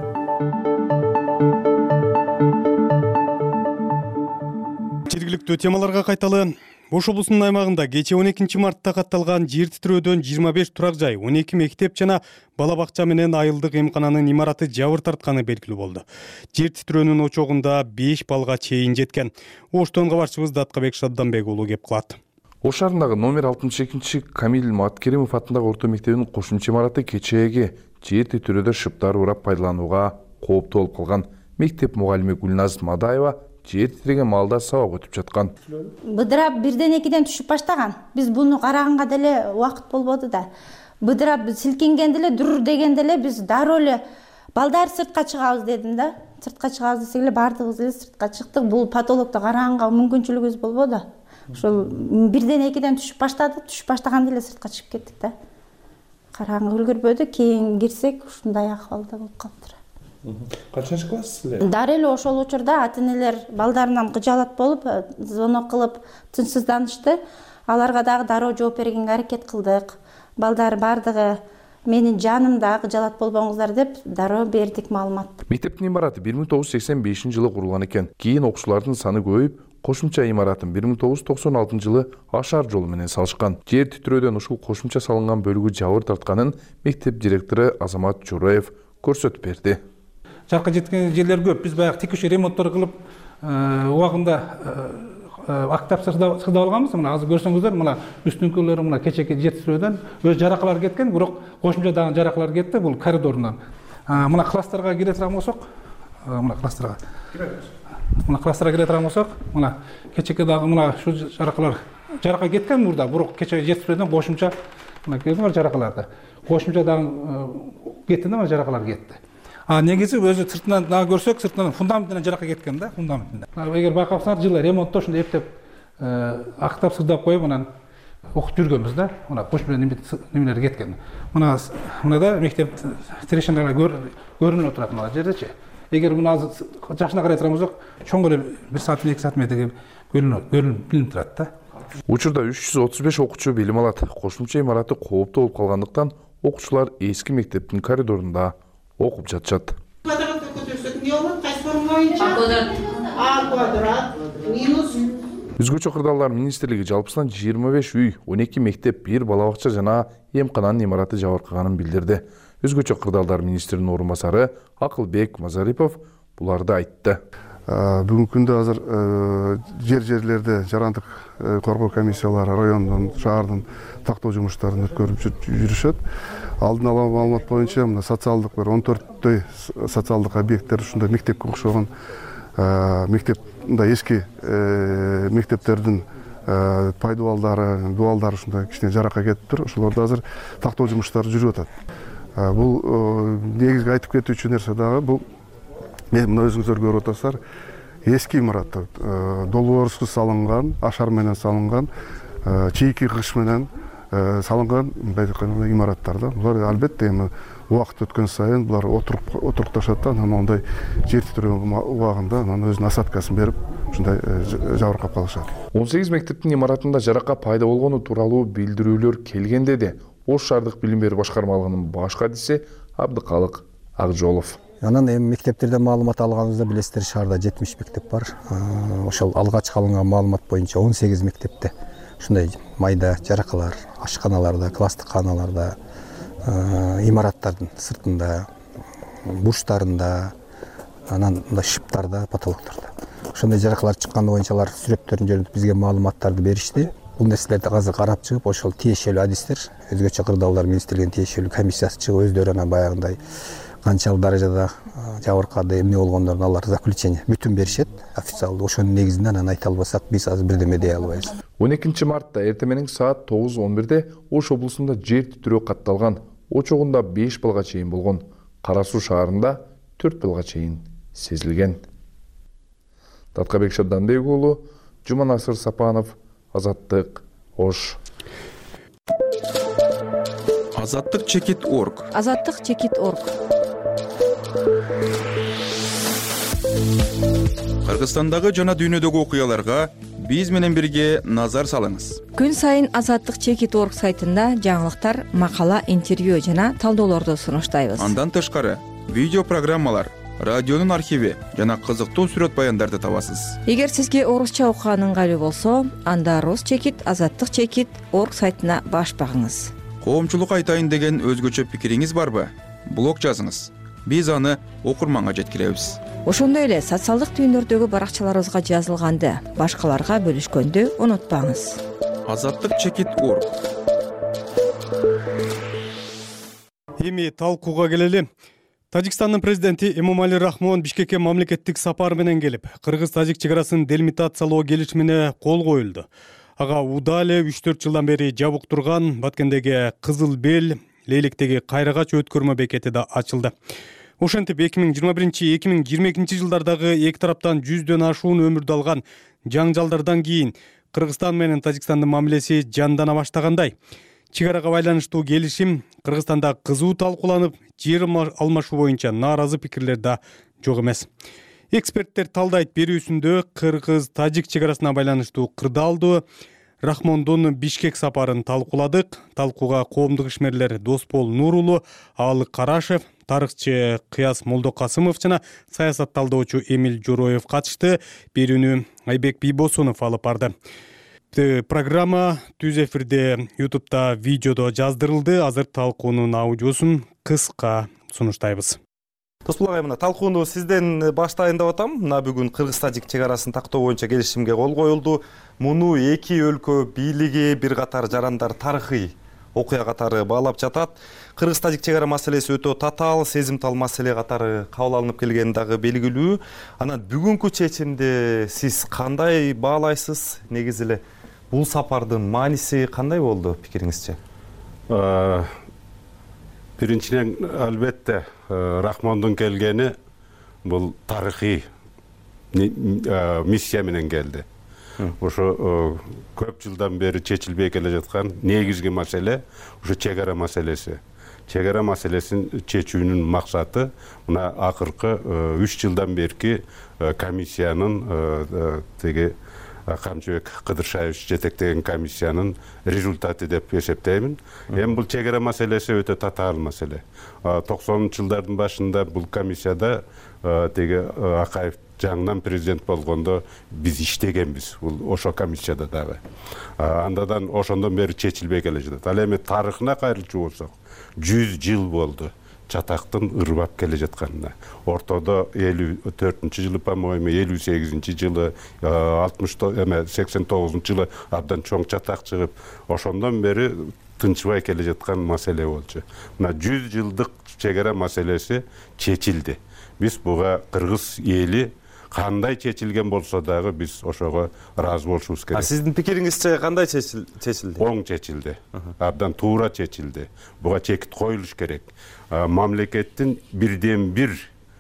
Жергиликтүү темаларга кайталы. Ош облусунун аймагында кече он экинчи мартта катталган жер титирөөдөн жыйырма беш турак жай, он эки мектеп жана бала бакча менен айылдык эмкананын имараты жабыр тартканы белгилүү болду. Жер титирөөнүн очогунда беш балга чейин жеткен. Оштон кабарчыбыз Даткабек Шадданбек уулу кеп кылат. Ош шаарындагы номер алтымыш экинчи Камил Маткеримов атындагы орто мектебинин кошумча имараты кечээги жер титирөөдө шыптар урап пайдаланууга кооптуу болуп калган. Мектеп мугалими Гүлназ Мадаева жер титиреген маалда сабак өтүп жаткан. Быдырап бирден экиден түшүп баштаган. Биз буну караганга деле убакыт болбоду да. Быдырап силкинген деле, дур деген деле биз дароо эле балдар сыртка чыгабыз дедим да. Сыртка чыгабыз десек эле бардыгыбыз эле сыртка чыктык. Бул патологду караганга мүмкүнчүлүгүбүз болбоду. Ошол бирден экиден түшүп баштады, түшүп баштаганда эле сыртка чыгып кеттик да. Караганга үлгүрбөдү, кийин кирсек ушундай акыбалда болуп калыптыр. Качанчы класс эле? Дары эле ошол учурда ата-энелер балдарынан кыжаалат болуп, звонок кылып тынчсызданышты. Аларга дагы дароо жооп бергенге аракет кылдык. Балдар бардыгы менин жанымда кыжаалат болбоңуздар деп дароо бердик маалымат. Мектептин имараты бир миң тогуз жүз сексен бешинчи жылы курулган экен. Кийин окуучулардын саны көбөйүп, кошумча имаратын бир миң тогуз жүз токсон алтынчы жылы ашар жолу менен салышкан. Жер титирөөдөн ушул кошумча салынган бөлүгү жабыр тартканын мектеп директору Азамат Жураев көрсөтүп берди. Жаркка жеткен жерлер көп. Биз баягы текущий ремонттор кылып, убагында актап сырдап алганбыз. Мына азыр көрсөңүздөр, мына үстүңкүлөрү мына кечеки жер титирөөдөн өз жаракалар кеткен, бирок кошумча дагы жаракалар кетти бул коридорунан. Мына класстарга кире турган болсок, мына класстарга. Мына класстарга кире турган болсок, мына кечеки дагы мына ушул жаракалар жаракка кеткен мурда, бирок кече жер титирөөдөн кошумча мына көрдүңөр жаракаларды. Кошумча дагы кетти да, мына жаракалар кетти. А негизи өзү сыртынан дагы көрсөк, сыртынан фундаментинен жаракка кеткен да, фундаментинен. Эгер байкасаңар, жылы ремонтто ушундай эптеп актап сырдап коюп, анан окуп жүргөнбүз да. Мына кошумча немелер кеткен. Мына мынада мектеп трешиналар көрүнүп турат мына жердечи. Эгер мына жашына карай турган болсок, чоң эле бир саат эки саат метрге көрүнүп, көрүнүп билинип турат да. Учурда үч жүз отуз беш окуучу билим алат. Кошумча имараты кооптуу болуп калгандыктан окуучулар эски мектептин коридорунда окуп жатышат. А квадрат минус Өзгөчө кырдаалдар министрлиги жалпысынан жыйырма беш үй, он эки мектеп, бир бала бакча жана эмкананын имараты жабыркаганын билдирди. Өзгөчө кырдаалдар министринин орун басары Акылбек Мазарипов буларды айтты. Бүгүнкү күндө азыр жер жерлерде жарандык коргоо комиссиялары райондун, шаардын тактоо жумуштарын өткөрүп жүрүшөт. Алдын ала маалымат боюнча мына социалдык бир он төрттөй социалдык объекттер ушундай мектепке окшогон мектеп мындай эски мектептердин пайдубалдары, дуалдары ушундай кичине жаракка кетиптир. Ошолордо азыр тактоо жумуштары жүрүп атат. Бул негизги айтып кетүүчү нерсе дагы бул мен мына өзүңүздөр көрүп атасыздар, эски имараттар, долбоорсуз салынган, ашар менен салынган, чийки кыш менен салынган имараттар да. Булар албетте эми убакыт өткөн сайын булар отурукташат да, анан ондай жер титирөө убагында анан өзүнүн насаткасын берип, ушундай жабыркап калышат. он сегиз мектептин имаратында жарака пайда болгону тууралуу билдирүүлөр келген деди Ош шаардык билим берүү башкармалыгынын баш кадиси Абдыкалык Акжолов. Анан эми мектептерден маалымат алганыбызда билесиздер, шаарда жетимиш мектеп бар. Ошол алгач алынган маалымат боюнча он сегиз мектепте ушундай майда жаракалар, ашканаларда, класстык каналарда, имараттардын сыртында, бурчтарында, анан мындай шыптарда, потолоктордо. Ошондой жаракалар чыкканы боюнча алар сүрөттөрүн жөнүнтүп бизге маалыматтарды беришти. Бул нерселерди азыр карап чыгып, ошол тиешелүү адистер, өзгөчө кырдаалдар министрлигинин тиешелүү комиссиясы чыгып, өздөрү анан баягындай канчалык даражада жабыркады, эмне болгондорун алар заключение бүтүн беришет официалдуу. Ошонун негизинде анан айта албасак, биз азыр бирдеме дей албайбыз. он экинчи мартта эртең менен саат тогуз он бирде Ош облусунда жер титирөө катталган. Очогунда беш балга чейин болгон. Кара Суу шаарында төрт балга чейин сезилген. Таткабек Шабданбек уулу, Жуманасыр Сапанов, Азаттык, Ош. Азаттык чекит орг. Азаттык чекит орг. Кыргызстандагы жана дүйнөдөгү окуяларга биз менен бирге назар салыңыз. Күн сайын Азаттык чекит орг сайтында жаңылыктар, макала, интервью жана талдоолорду сунуштайбыз. Андан тышкары видео программалар, радионун архиви жана кызыктуу сүрөт баяндарды табасыз. Эгер сизге орусча окуган ыңгайлуу болсо, анда рус чекит, азаттык чекит орг сайтына баш багыңыз. Коомчулук айтайын деген өзгөчө пикириңиз барбы? Блог жазыңыз. Биз аны окурманга жеткиребиз. Ошондой эле социалдык түйүндөрдөгү баракчаларыбызга жазылганды башкаларга бөлүшкөндү унутпаңыз. Азаттык чекит орг. Эми талкууга келели. Тажикстандын президенти Эмомали Рахмон Бишкекке мамлекеттик сапар менен келип, кыргыз-тажик чек арасын делимитациялоо келишимине кол коюлду. Ага уда эле үч төрт жылдан бери жабык турган Баткендеги Кызыл Бел, Лейлектеги Кайрагач өткөрмө бекети да ачылды. Ошентип эки миң жыйырма биринчи эки миң жыйырма экинчи жылдардагы эки тараптан жүздөн ашуун өмүрдү алган жаңжалдардан кийин Кыргызстан менен Тажикстандын мамилеси жандана баштагандай. Чек арага байланыштуу келишим Кыргызстанда кызуу талкууланып, жер алмашуу боюнча нааразы пикирлер да жок эмес. Эксперттер талдайт берүүсүндө кыргыз-тажик чек арасына байланыштуу кырдаалдуу Рахмондун Бишкек сапарын талкууладык. Талкууга коомдук ишмерлер Доспол Нурулу, Аалык Карашев, тарыхчы Кыяс Молдокасымов жана саясат талдоочу Эмил Жороев катышты. Берүүнү Айбек Бийбосунов алып барды. Программа түз эфирде YouTube'да видеодо жаздырылды. Азыр талкуунун аудиосун кыска сунуштайбыз. Доспол агай, мына талкууну сизден баштайын деп атам. Мына бүгүн кыргыз-тажик чек арасын тактоо боюнча келишимге кол коюлду. Муну эки өлкө бийлиги, бир катар жарандар тарыхый окуя катары баалап жатат. Кыргыз-тажик чек ара маселеси өтө татаал, сезимтал маселе катары кабыл алынып келгени дагы белгилүү. Анан бүгүнкү чечимди сиз кандай баалайсыз? Негизи эле бул сапардын мааниси кандай болду пикириңизче? Биринчиден албетте Рахмондун келгени бул тарыхый миссия менен келди. Ошо көп жылдан бери чечилбей келе жаткан негизги маселе ушу чек ара маселеси. Чек ара маселесин чечүүнүн максаты мына акыркы үч жылдан берки комиссиянын теги Камчыбек Кыдыршаевич жетектеген комиссиянын результаты деп эсептеймин. Эми бул чек ара маселеси өтө татаал маселе. токсонунчу жылдардын башында бул комиссияда теги Акаев жаңынан президент болгондо биз иштегенбиз бул ошо комиссияда дагы. Андадан ошондон бери чечилбей келе жатат. Ал эми тарыхына кайрылчу болсок, жүз жыл болду чатактын ырбап келе жатканына. Ортодо элүү төртүнчү жылы, по-моему, элүү сегизинчи жылы, алтымыш эме сексен тогузунчу жылы абдан чоң чатак чыгып, ошондон бери тынчыбай келе жаткан маселе болчу. Мына жүз жылдык чек ара маселеси чечилди. Биз буга кыргыз эли кандай чечилген болсо дагы биз ошого ыраазы болушубуз керек. А сиздин пикириңизче кандай чечилди? Оң чечилди. Абдан туура чечилди. Буга чекит коюлуш керек. Мамлекеттин бирден бир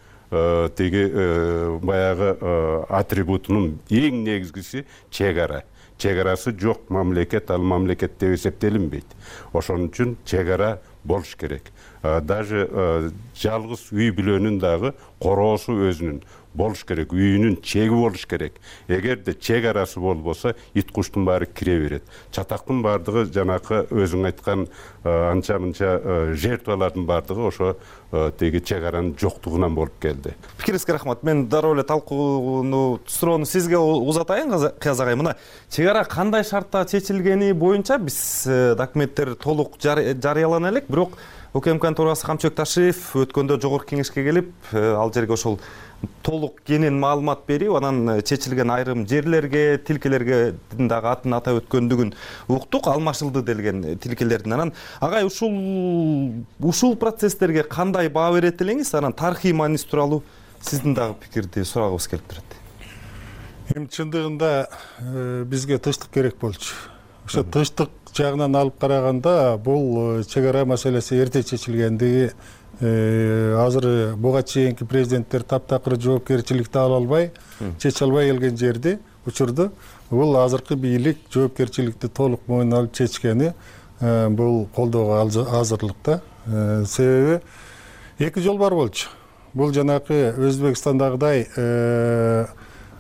теги баягы атрибутунун эң негизгиси чек ара. Чек арасы жок мамлекет ал мамлекет деп эсептелинбейт. Ошон үчүн чек ара болуш керек. Даже жалгыз үй бүлөнүн дагы короосу өзүнүн болуш керек, үйүнүн чеги болуш керек. Эгерде чек арасы болбосо, ит куштун баары кире берет. Чатактын баардыгы жанакы өзүң айткан анча-мынча жертвалардын баардыгы ошо теги чек аранын жоктугунан болуп келди. Пикириңизге рахмат. Мен дароо эле талкууну суроону сизге узатайын, Кыяз агай. Мына чек ара кандай шартта чечилгени боюнча биз документтер толук жарыялана элек, бирок УКМКнын төрагасы Камчыбек Ташиев өткөндө жогорку кеңешке келип, ал жерге ошол толук кенен маалымат берип, анан чечилген айрым жерлерге, тилкелерге дагы атын атап өткөндүгүн уктук, алмашылды делген тилкелердин. Анан агай ушул ушул процесстерге кандай баа берет элеңиз? Анан тарыхый мааниси тууралуу сиздин дагы пикирди сурагыбыз келип турат. Эми чындыгында бизге тынчтык керек болчу. Ошо тынчтык жагынан алып караганда бул чек ара маселеси эрте чечилгендиги, азыр буга чейинки президенттер таптакыр жоопкерчиликти ала албай, чече албай келген жерди, учурду бул азыркы бийлик жоопкерчиликти толук мойнуна алып чечкени бул колдоого азырлыкта. Себеби эки жол бар болчу. Бул жанакы Өзбекстандагыдай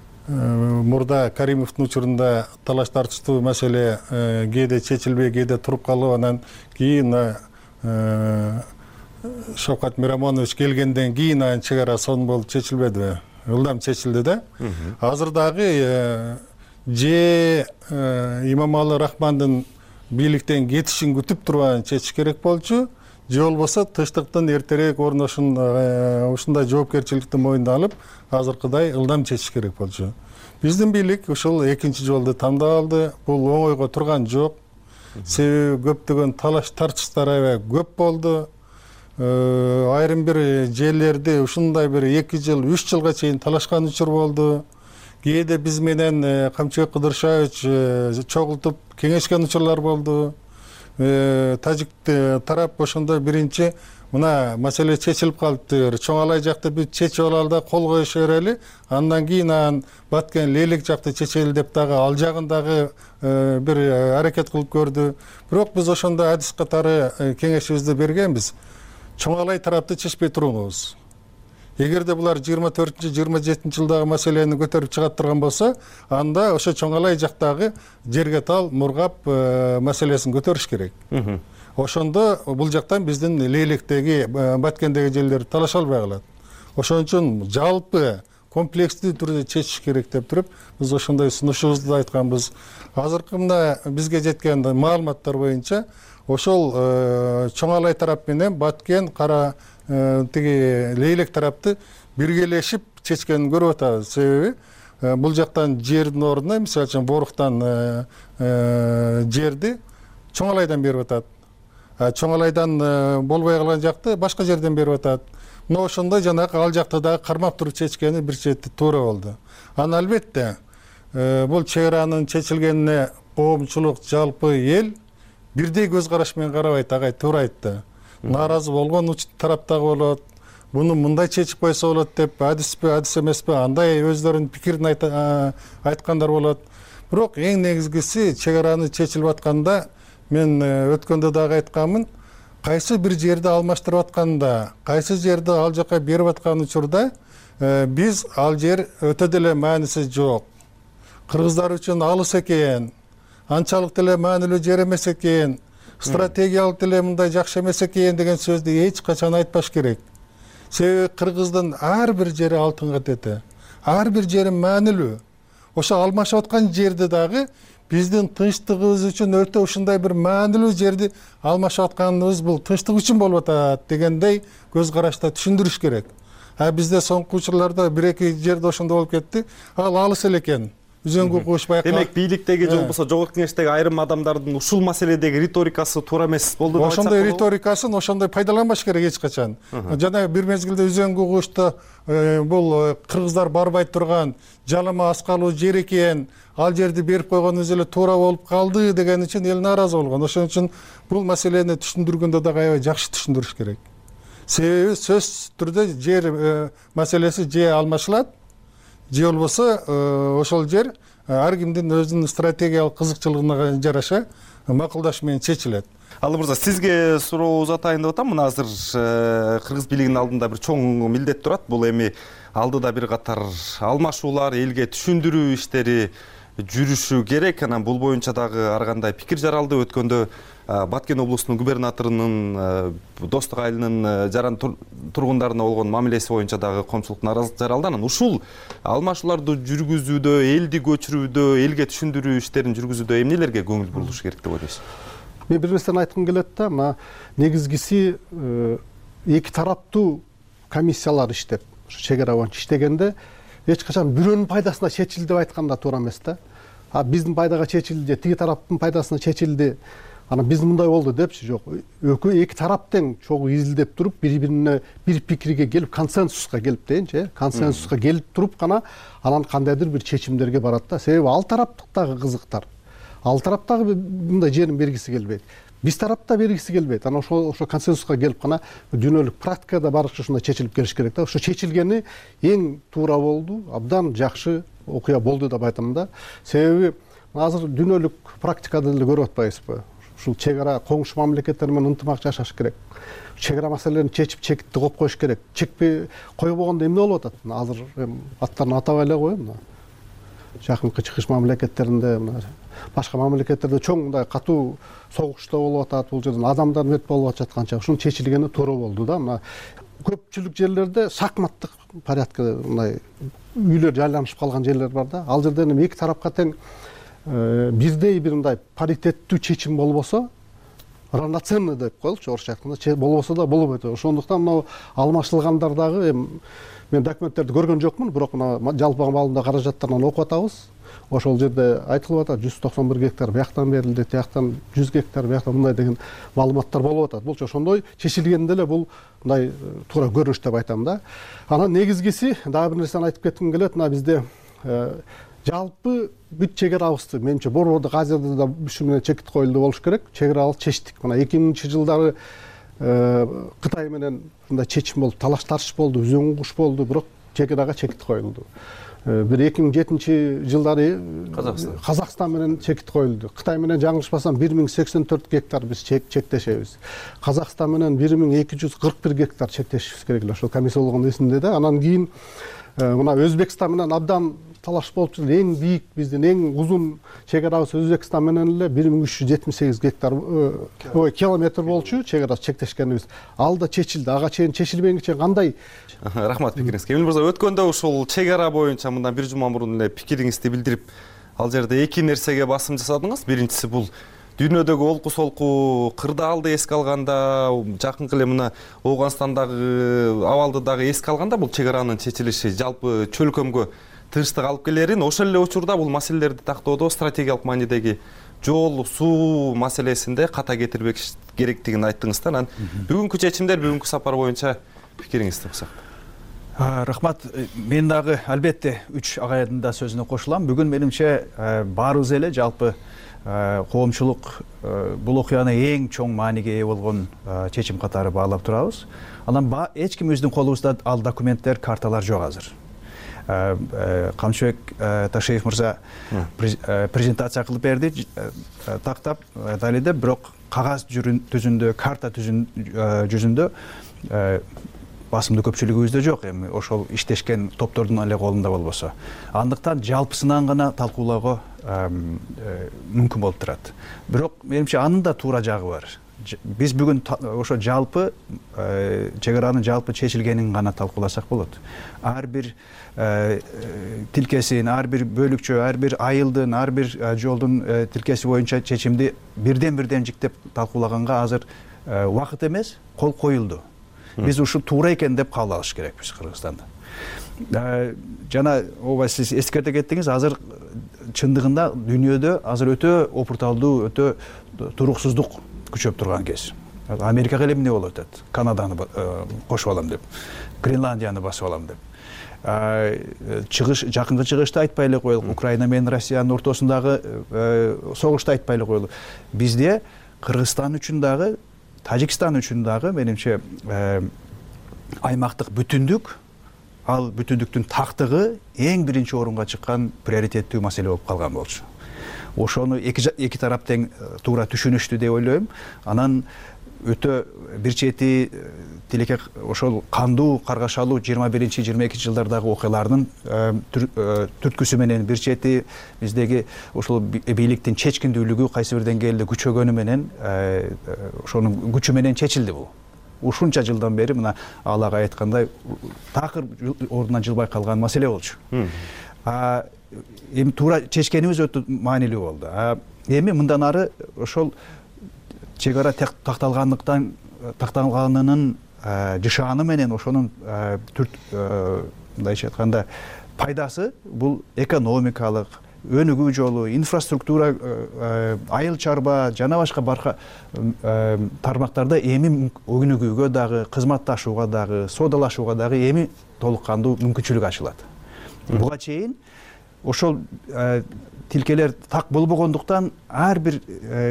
мурда Каримовдун учурунда талаш тартыштуу маселе кээде чечилбей, кээде туруп калып, анан кийин Шавкат Мирамонович келгенден кийин анын чек ара сонун болуп чечилбедиби? Ылдам чечилди да. Азыр дагы же Имамалы Рахмандын бийликтен кетишин күтүп турган чечиш керек болчу, же болбосо тынчтыктын эртерээк орношун ушундай жоопкерчиликти мойнуна алып, азыркыдай ылдам чечиш керек болчу. Биздин бийлик ушул экинчи жолду тандап алды. Бул оңойго турган жок. Себеби көптөгөн талаш тартыштар аябай көп болду. Айрым бир жерлерди ушундай бир эки жыл, үч жылга чейин талашкан учур болду. Кээде биз менен Камчыбек Кыдыршаевич чогултуп кеңешкен учурлар болду. Тажик тарап ошондо биринчи мына маселе чечилип калыптыр, Чоңалай жакты бүт чечип алалы да кол коюшу берели, андан кийин анан Баткен Лейлек жакты чечели деп дагы ал жагын дагы бир аракет кылып көрдү. Бирок биз ошондо адис катары кеңешибизди бергенбиз. Чоңалай тарапты чечпей туруңуз. Эгерде булар жыйырма төртүнчү жыйырма жетинчи жылдагы маселени көтөрүп чыгат турган болсо, анда ошо Чоңалай жактагы жерге тал, мургап маселесин көтөрүш керек. Ошондо бул жактан биздин Лейлектеги, Баткендеги жерлер талаша албай калат. Ошон үчүн жалпы комплекстүү түрдө чечиш керек деп туруп, биз ошондой сунушубузду айтканбыз. Азыркы мына бизге жеткен маалыматтар боюнча, ошол Чоңалай тарап менен Баткен, Кара тиги Лейлек тарапты биргелешип чечкенин көрүп атабыз. Себеби бул жактан жердин ордуна, мисалы үчүн Боруктан жерди Чоңалайдан берип атат. Чоңалайдан болбой калган жакты башка жерден берип атат. Мына ошондой жанагы ал жакты дагы кармап туруп чечкени бир чети туура болду. Анан албетте бул чек аранын чечилгенине коомчулук, жалпы эл бирдей көз караш менен карабайт, агай туура айтты. Нааразы болгон тараптагы болот. Буну мындай чечип койсо болот деп, адиспи, адис эмеспи, андай өздөрүнүн пикирин айткандар болот. Бирок эң негизгиси чек араны чечилип атканда мен өткөндө дагы айтканмын, кайсы бир жерди алмаштырып атканда, кайсы жерди ал жака берип аткан учурда биз ал жер өтө деле мааниси жок. кыргыздар үчүн алыс экен, анчалык деле маанилүү жер эмес экен, стратегиялык деле мындай жакшы эмес экен деген сөздү эч качан айтпаш керек. Себеби кыргыздын ар бир жери алтынга тете, ар бир жери маанилүү. Ошо алмашып аткан жерди дагы биздин тынчтыгыбыз үчүн өтө ушундай бир маанилүү жерди алмашып атканыбыз бул тынчтык үчүн болуп атат дегендей көз карашта түшүндүрүш керек. А бизде соңку учурларда бир эки жерде ошондой болуп кетти. Ал алыс эле экен. Үзөңгү куш байкалып. Демек бийликтеги же болбосо жогорку кеңештеги айрым адамдардын ушул маселедеги риторикасы туура эмес болду деп айтсак болобу? Ошондой риторикасын ошондой пайдаланбаш керек эч качан. Жана бир мезгилде үзөңгү кушта бул кыргыздар барбай турган жалама аскалуу жер экен, ал жерди берип койгонубуз эле туура болуп калды деген үчүн эл нааразы болгон. Ошон үчүн бул маселени түшүндүргөндө дагы аябай жакшы түшүндүрүш керек. Себеби сөзсүз түрдө жер маселеси же алмашылат, же болбосо ошол жер ар кимдин өзүнүн стратегиялык кызыкчылыгына жараша макулдаш менен чечилет. Алы мырза, сизге суроо узатайын деп атам. Мына азыр кыргыз бийлигинин алдында бир чоң милдет турат. Бул эми алдыда бир катар алмашуулар, элге түшүндүрүү иштери жүрүшү керек. Анан бул боюнча дагы ар кандай пикир жаралды. Өткөндө Баткен облусунун губернаторунун Достук айылынын жаран тургундарына болгон мамилеси боюнча дагы коомчулук нааразылык жаралды. Анан ушул алмашууларды жүргүзүүдө, элди көчүрүүдө, элге түшүндүрүү иштерин жүргүзүүдө эмнелерге көңүл бурулуш керек деп ойлойсуз? Мен бир нерсени айткым келет да, мына негизгиси эки тараптуу комиссиялар иштеп, чек ара боюнча иштегенде эч качан бирөөнүн пайдасына чечилди деп айтканда туура эмес да. А биздин пайдага чечилди, тиги тараптын пайдасына чечилди. Ана биз мындай болду депчи, жок. Экөө эки тарап тең чогуу изилдеп туруп, бири-бирине бир пикирге келип, консенсуска келип дейинчи, консенсуска келип туруп гана анан кандайдыр бир чечимдерге барат да. Себеби ал тараптагы кызыктар. Ал тараптагы мындай жерин бергиси келбейт. Биз тарапта бергиси келбейт. Анан ошо ошо консенсуска келип гана дүйнөлүк практикада барыкча ушундай чечилип келиш керек да. Ошо чечилгени эң туура болду, абдан жакшы окуя болду деп айтам да. Себеби азыр дүйнөлүк практикада деле көрүп атпайбызбы? Ушул чек ара коңшу мамлекеттер менен ынтымак жашаш керек. Чек ара маселелерин чечип, чекитти коюп коюш керек. Чекпей койбогондо эмне болуп атат? Азыр аттарын атабай эле коеюн. Жакынкы чыгыш мамлекеттеринде, башка мамлекеттерде чоң мындай катуу согуштар болуп атат. Бул жерден адамдар мет болуп жатканча ушунун чечилгени туура болду да. Мына көпчүлүк жерлерде шахматтык порядкада мындай үйлөр жайланышып калган жерлер бар да. Ал жерде эми эки тарапка тең бирдей бир мындай паритеттүү чечим болбосо, равноценный деп коелучу орусча айтканда, болбосо да болбойт. Ошондуктан мына алмашылгандар дагы мен документтерди көргөн жокмун, бирок мына жалпы маалында каражаттарынан окуп атабыз. Ошол жерде айтылып атат жүз токсон бир гектар бияктан берилди, тияктан жүз гектар бияктан мындай деген маалыматтар болуп атат. Булчу ошондой чечилгенде эле бул мындай туура көрүнүш деп айтам да. Анан негизгиси дагы бир нерсени айтып кетким келет. Мына бизде жалпы бүт чек арабызды менимче борбордук Азияда да ушу менен чекит коюлду болуш керек. Чек арабызды чечтик. Мына эки миңинчи жылдары Кытай менен мындай чечим болду, талаш тартыш болду, үзөң куш болду, бирок чек арага чекит коюлду. Бир эки миң жетинчи жылдары Казакстан Казакстан менен чекит коюлду. Кытай менен жаңылышпасам бир миң сексен төрт гектар биз чектешебиз. Казакстан менен бир миң эки жүз кырк бир гектар чектешибиз керек эле. Ошол комиссия болгон эсимде да. Анан кийин мына Өзбекстан менен абдан талаш болуп жүрдү. Эң бийик биздин эң узун чек арабыз Өзбекстан менен эле бир миң үч жүз жетимиш сегиз гектар ой километр болчу чек арабыз чектешкенибиз. Ал да чечилди. Ага чейин чечилбегенче кандай? Рахмат пикириңизге. Эмил мырза, өткөндө ушул чек ара боюнча мындан бир жума мурун эле пикириңизди билдирип, ал жерде эки нерсеге басым жасадыңыз. Биринчиси бул дүйнөдөгү олку солку кырдаалды эске алганда, жакынкы эле мына Ооганстандагы абалды дагы эске алганда бул чек аранын чечилиши жалпы чөлкөмгө тынчтык алып келерин, ошол эле учурда бул маселелерди тактоодо стратегиялык маанидеги жол, суу маселесинде ката кетирбек керектигин айттыңыз да. Анан бүгүнкү чечимдер, бүгүнкү сапар боюнча пикириңизди уксак. Рахмат. Мен дагы албетте үч агайдын да сөзүнө кошулам. Бүгүн менимче баарыбыз эле жалпы коомчулук бул окуяны эң чоң мааниге ээ болгон чечим катары баалап турабыз. Анан эч кимибиздин колубузда ал документтер, карталар жок азыр. Камчыбек Ташиев мырза презентация кылып берди, тактап далилдеп, бирок кагаз жүзүндө, карта жүзүндө басымдуу көпчүлүгүбүздө жок, эми ошол иштешкен топтордун эле колунда болбосо. Андыктан жалпысынан гана талкуулоого мүмкүн болуп турат. Бирок менимче анын да туура жагы бар. Биз бүгүн ошо жалпы чек аранын жалпы чечилгенин гана талкууласак болот. Ар бир тилкесин, ар бир бөлүкчө, ар бир айылдын, ар бир жолдун тилкеси боюнча чечимди бирден-бирден жиктеп талкуулаганга азыр убакыт эмес, кол коюлду. Биз ушу туура экен деп кабыл алыш керекпиз Кыргызстанда. Жана ооба сиз эскерте кеттиңиз, азыр чындыгында дүйнөдө азыр өтө опурталдуу, өтө туруксуздук күчөп турган кез. Америкага эле эмне болуп атат? Канаданы кошуп алам деп, Гренландияны басып алам деп. Чыгыш, жакынкы чыгышты айтпай эле коелук, Украина менен Россиянын ортосундагы согушту айтпай эле коелук. Бизде Кыргызстан үчүн дагы, Тажикстан үчүн дагы менимче аймактык бүтүндүк, ал бүтүндүктүн тактыгы эң биринчи орунга чыккан приоритеттүү маселе болуп калган болчу. Ошону эки тарап тең туура түшүнүштү деп ойлойм. Анан өтө бир чети тилеке ошол кандуу каргашалуу жыйырма биринчи жыйырма экинчи жылдардагы окуялардын түрткүсү менен бир чети биздеги ошол бийликтин чечкиндүүлүгү кайсы бир деңгээлде күчөгөнү менен ошонун күчү менен чечилди бул. Ушунча жылдан бери мына Алага айткандай такыр ордунан жылбай калган маселе болчу. Эми туура чечкенибиз өтө маанилүү болду. Эми мындан ары ошол чек ара такталгандыктан такталганынын жышааны менен ошонун мындайча айтканда пайдасы бул экономикалык, өнүгүү жолу, инфраструктура, айыл чарба жана башка барка тармактарда эми өнүгүүгө дагы, кызматташууга дагы, соодалашууга дагы эми толук кандуу мүмкүнчүлүк ачылат. Буга чейин ошол тилкелер так болбогондуктан ар бир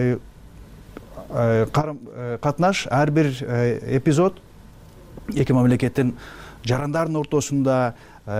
карым катнаш, ар бир эпизод эки мамлекеттин жарандардын ортосунда,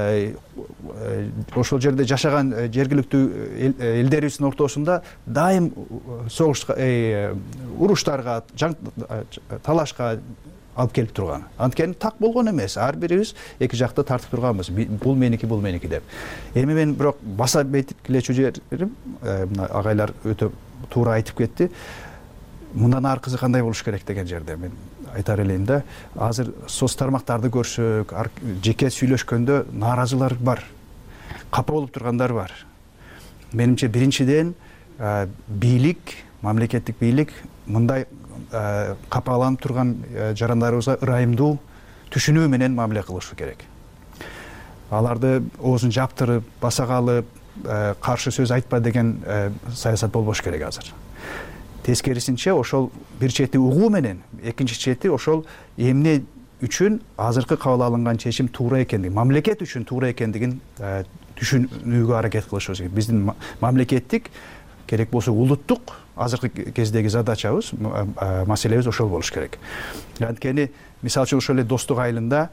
ошол жерде жашаган жергиликтүү элдерибиздин ортосунда дайым согушка, уруштарга, талашка алып келип турган. Анткени так болгон эмес. Ар бирибиз эки жакты тартып турганбыз. Бул меники, бул меники деп. Эми мен бирок баса белгилечү жерим, агайлар өтө туура айтып кетти. Мындан аркысы кандай болуш керек деген жерде мен айтар элейм да. Азыр соц тармактарды көрсөк, жеке сүйлөшкөндө нааразылар бар. Капа болуп тургандар бар. Менимче биринчиден бийлик, мамлекеттик бийлик мындай капаланып турган жарандарыбызга ырайымдуу түшүнүү менен мамиле кылышы керек. Аларды оозун жаптырып, баса калып, каршы сөз айтпа деген саясат болбош керек азыр. Тескерисинче ошол бир чети угуу менен, экинчи чети ошол эмне үчүн азыркы кабыл алынган чечим туура экендигин, мамлекет үчүн туура экендигин түшүнүүгө аракет кылышыбыз керек. Биздин мамлекеттик, керек болсо улуттук азыркы кездеги задачабыз, маселебиз ошол болуш керек. Анткени мисалы үчүн ошол эле достук айылында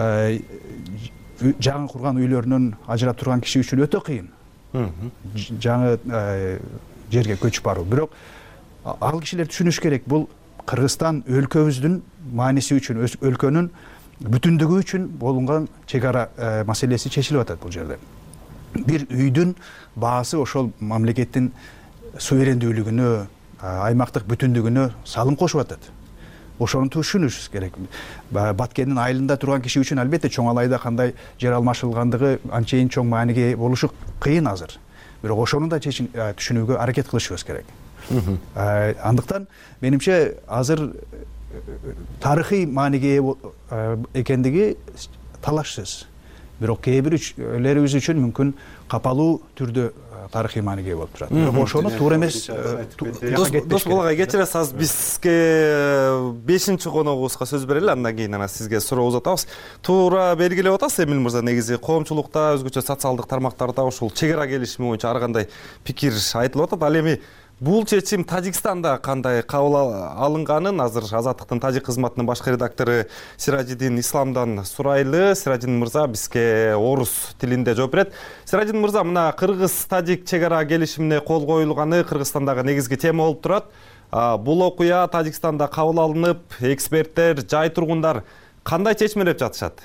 жаңы курган үйлөрүнөн ажырап турган киши үчүн өтө кыйын. Жаңы жерге көчүп баруу. Бирок ал кишилер түшүнүш керек, бул Кыргызстан өлкөбүздүн мааниси үчүн, өлкөнүн бүтүндүгү үчүн болгон чек ара маселеси чечилип атат бул жерде. Бир үйдүн баасы ошол мамлекеттин суверендүүлүгүнө, аймактык бүтүндүгүнө салым кошуп атат. Ошону түшүнүшүбүз керек. Баткендин айылында турган киши үчүн албетте чоң алайда кандай жер алмашылгандыгы анчейин чоң мааниге болушу кыйын азыр. Бирок ошону да түшүнүүгө аракет кылышыбыз керек. Андыктан менимче азыр тарыхый мааниге экендиги талашсыз. Бирок кээ бирлерибиз үчүн мүмкүн капалуу түрдө тарыхый мааниге болуп турат. Бирок ошону туура эмес. Дос Болгай, кечиресиз, азыр бизге бешинчи коногубузга сөз берели, андан кийин ана сизге суроо узатабыз. Туура белгилеп атасыз, Эмил мырза, негизи коомчулукта, өзгөчө социалдык тармактарда ушул чек ара келишими боюнча ар кандай пикир айтылып атат. Ал эми бул чечим Тажикстанда кандай кабыл алынганын азыр Азаттыктын тажик кызматынын башкы редактору Сиражидин Исламдан сурайлы. Сиражидин мырза бизге орус тилинде жооп берет. Сиражидин мырза, мына кыргыз-тажик чек ара келишимине кол коюлганы Кыргызстандагы негизги тема болуп турат. Бул окуя Тажикстанда кабыл алынып, эксперттер, жай тургундар кандай чечмелеп жатышат?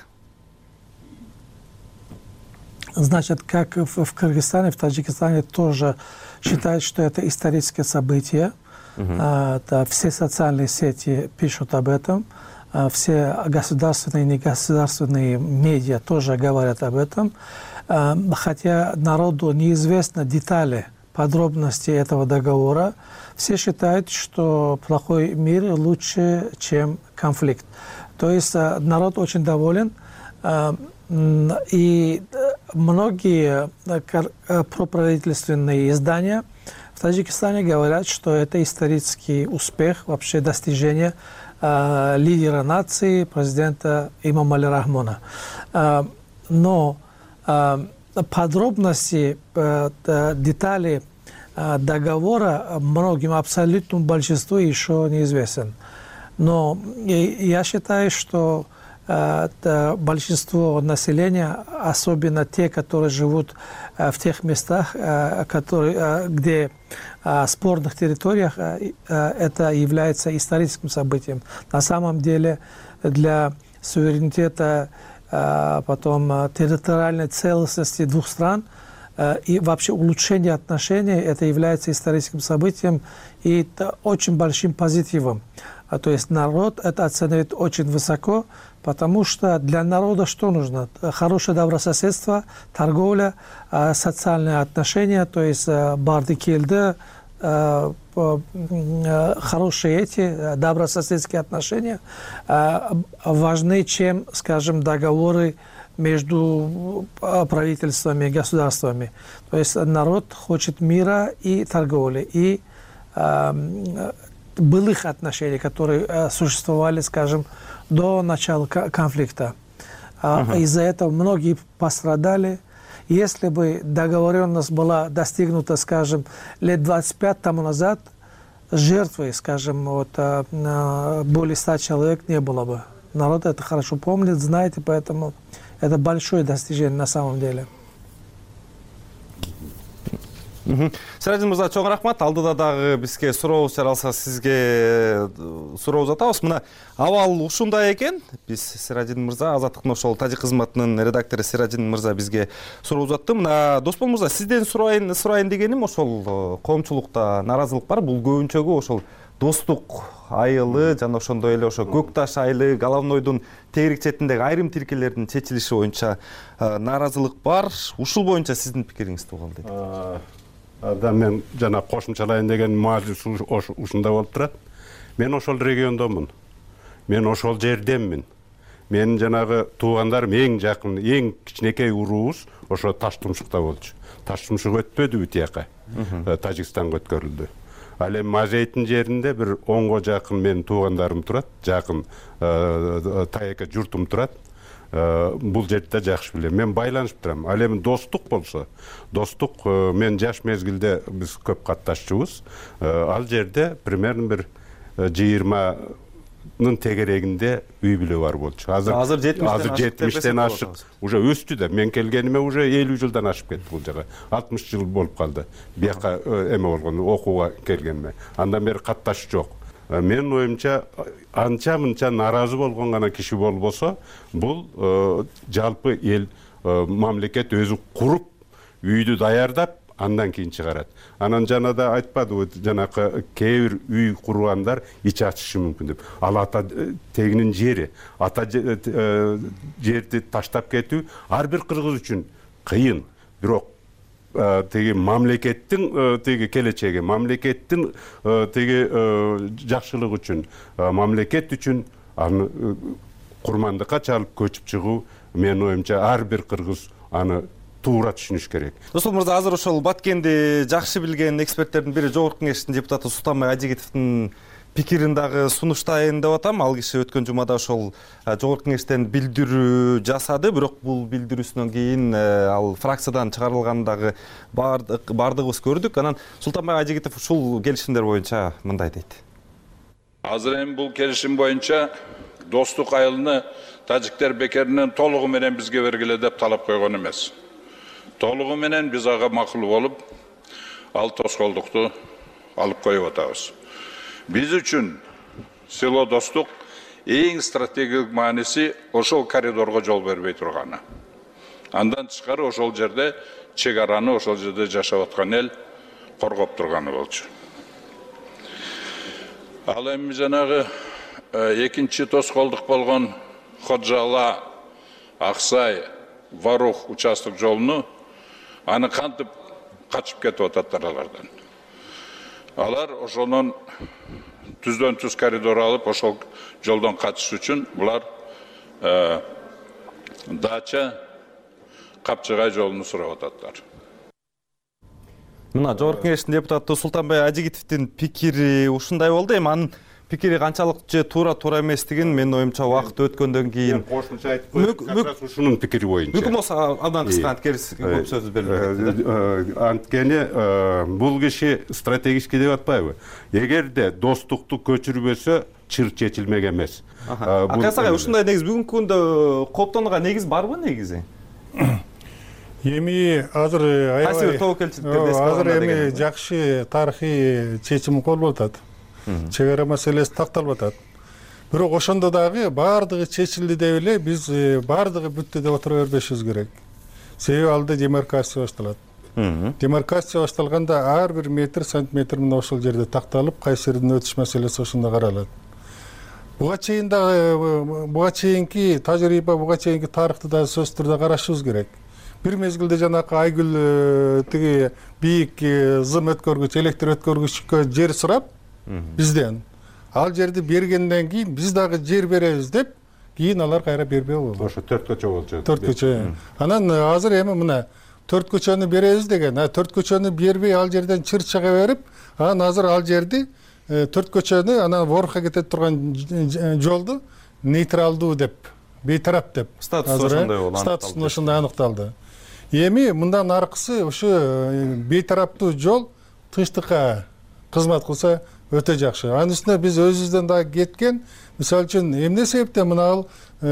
Значит, как в, в Кыргызстане, в Таджикистане тоже считают, что это историческое событие. Uh-huh. а, да, все социальные сети пишут об этом. А, все государственные и негосударственные медиа тоже говорят об этом. А, хотя народу неизвестны детали, подробности этого договора. Все считают, что плохой мир лучше, чем конфликт. То есть а, народ очень доволен. А, и многие проправительственные издания в Таджикистане говорят, что это исторический успех, вообще достижение э, лидера нации, президента Имомали Рахмона. Э, но э, подробности, э, детали э, договора многим, абсолютному большинству еще неизвестен. Но я считаю, что это большинство населения, особенно те, которые живут в тех местах, которые, где спорных территориях, это является историческим событием. На самом деле для суверенитета, потом территориальной целостности двух стран и вообще улучшение отношений, это является историческим событием и очень большим позитивом. То есть народ это оценивает очень высоко, потому что для народа что нужно? Хорошее добрососедство, торговля, социальные отношения, то есть бардикельды, хорошие эти добрососедские отношения важны, чем, скажем, договоры между правительствами и государствами. То есть народ хочет мира и торговли, и былых отношений, которые существовали, скажем, до начала конфликта. Uh-huh. Из-за этого многие пострадали. Если бы договоренность была достигнута, скажем, лет двадцать пять тому назад, жертвы, скажем, вот, более ста человек не было бы. Народ это хорошо помнит, знает, и поэтому это большое достижение на самом деле. Сирадин мырза, чоң рахмат. Алдыда дагы бизге сурообуз жаралса сизге суроо узатабыз. Мына абал ушундай экен. Биз Сирадин мырза, Азаттыктын ошол тажик кызматынын редактору Сирадин мырза бизге суроо узатты. Мына Доспол мырза, сизден сурайын сурайын дегеним, ошол коомчулукта нааразылык бар. Бул көбүнчөгү ошол достук айылы жана ошондой эле ошо көк таш айылы, Головнойдун тегерек четиндеги айрым тиркелердин чечилиши боюнча нааразылык бар. Ушул боюнча сиздин пикириңизди угалы дейт. Да, мен жана кошумчалайын деген маалим ушунда болуп турат. Мен ошол региондомун. Мен ошол жерденмин. Менин жанагы туугандарым эң жакын, эң кичинекей уруубуз ошо Таштумшукта болчу. Таштумшук өтпөдүбү тияка. Тажикстанга өткөрүлдү. Ал эми Мажейттин жеринде бир онго жакын менин туугандарым турат, жакын таяка журтум турат. Бул жерде жакшы билем. Мен байланышып турам. Ал эми достук болсо, достук мен жаш мезгилде биз көп катташчубуз. Ал жерде примерно бир жыйырманын тегерегинде үй бүлө бар болчу. Азыр азыр жетимиштен ашык, уже өстү да. Мен келгениме уже элүү жылдан ашып кетти бул жага. алтымыш жыл болуп калды. Бияка эме болгон, окууга келгениме. Андан бери катташ жок. Мен оюмча анча-мынча нааразы болгон гана киши болбосо, бул жалпы эл, мамлекет өзү куруп, үйдү даярдап, андан кийин чыгарат. Анан жана да айтпадыбы, жанакы кээ бир үй кургандар ич ачышы мүмкүн деп. Ал ата тегинин жери, ата жерди таштап кетүү ар бир кыргыз үчүн кыйын. Бирок теги мамлекеттин теги келечеги, мамлекеттин теги жакшылык үчүн, мамлекет үчүн аны курмандыкка чалып көчүп чыгуу, менин оюмча ар бир кыргыз аны туура түшүнүш керек. Доспол мырза, азыр ошол Баткенди жакшы билген эксперттердин бири Жогорку Кеңештин депутаты Султанбай Ажигитовдун пикирин дагы сунуштайын деп атам. Ал киши өткөн жумада ошол Жогорку Кеңештен билдирүү жасады, бирок бул билдирүүсүнөн кийин ал фракциядан чыгарылгандагы бардыгыбыз көрдүк. Анан Султанбай Ажигитов ушул келишимдер боюнча мындай дейт. Азыр эми бул келишим боюнча достук айылыны тажиктер бекеринен толугу менен бизге бергиле деп талап койгон эмес. Толугу менен биз ага макул болуп, ал тоскоолдукту алып коюп атабыз. Биз үчүн село достук эң стратегиялык мааниси ошол коридорго жол бербей турганы. Андан тышкары ошол жерде чек араны, ошол жерде жашап аткан эл коргоп турганы болчу. Ал эми жанагы экинчи тоскоолдук болгон Ходжала, Аксай, Варух участок жолуну аны кантип качып кетип ататтар алардан. Алар ошонун түздөн түз коридор алып, ошол жолдон качыш үчүн булар Дача, Капчыгай жолуну сурап ататтар. Мына Жогорку Кеңештин депутаты Султанбай Ажигитовдун пикири ушундай болду. Эми анын пикири канчалык же туура туура эместигин менин оюмча убакыт өткөндөн кийин кошумча айтып коет, как раз ушунун пикири боюнча. Мүмкүн болсо андан кыска анткерис көп сөз берилет. Анткени бул киши стратегический деп атпайбы? Эгерде достукту көчүрбөсө чыр чечилмек эмес. Акас агай, ушундай негиз бүгүнкү күндө кооптонууга негиз барбы негизи? Эми азыр аябай азыр эми жакшы тарыхый чечим колуп атат. Чек ара маселеси такталып атат. Бирок ошондо дагы баардыгы чечилди деп эле биз баардыгы бүттү деп отура бербешибиз керек. Себеби алда демаркация башталат. Демаркация башталганда ар бир метр, сантиметр мына ошол жерде такталып, кайсы жерден өтүш маселеси ошондо каралат. Буга чейин дагы буга чейинки тажрыйба, буга чейинки тарыхты да сөзсүз түрдө карашыбыз керек. Бир мезгилде жанакы Айгүл тиги бийик зым өткөргүч, электр өткөргүчкө жер сурап бизден. Ал жерди бергенден кийин биз дагы жер беребиз деп, кийин алар кайра бербей болду. Ошо төрт көчө болчу. төрт көчө. Анан азыр эми мына төрт көчөнү беребиз деген, а төрт көчөнү бербей ал жерден чыр чыга берип, анан азыр ал жерди төрт көчөнү анан Ворукка кетет турган жолду нейтралдуу деп, бейтарап деп. Статус ошондой болду. Статус ошондой аныкталды. Эми мындан аркысы ушу бейтараптуу жол тынчтыкка кызмат кылса өтө жакшы. Анын үстүнө биз өзүбүздөн дагы кеткен, мисалы үчүн эмне себептен мына ал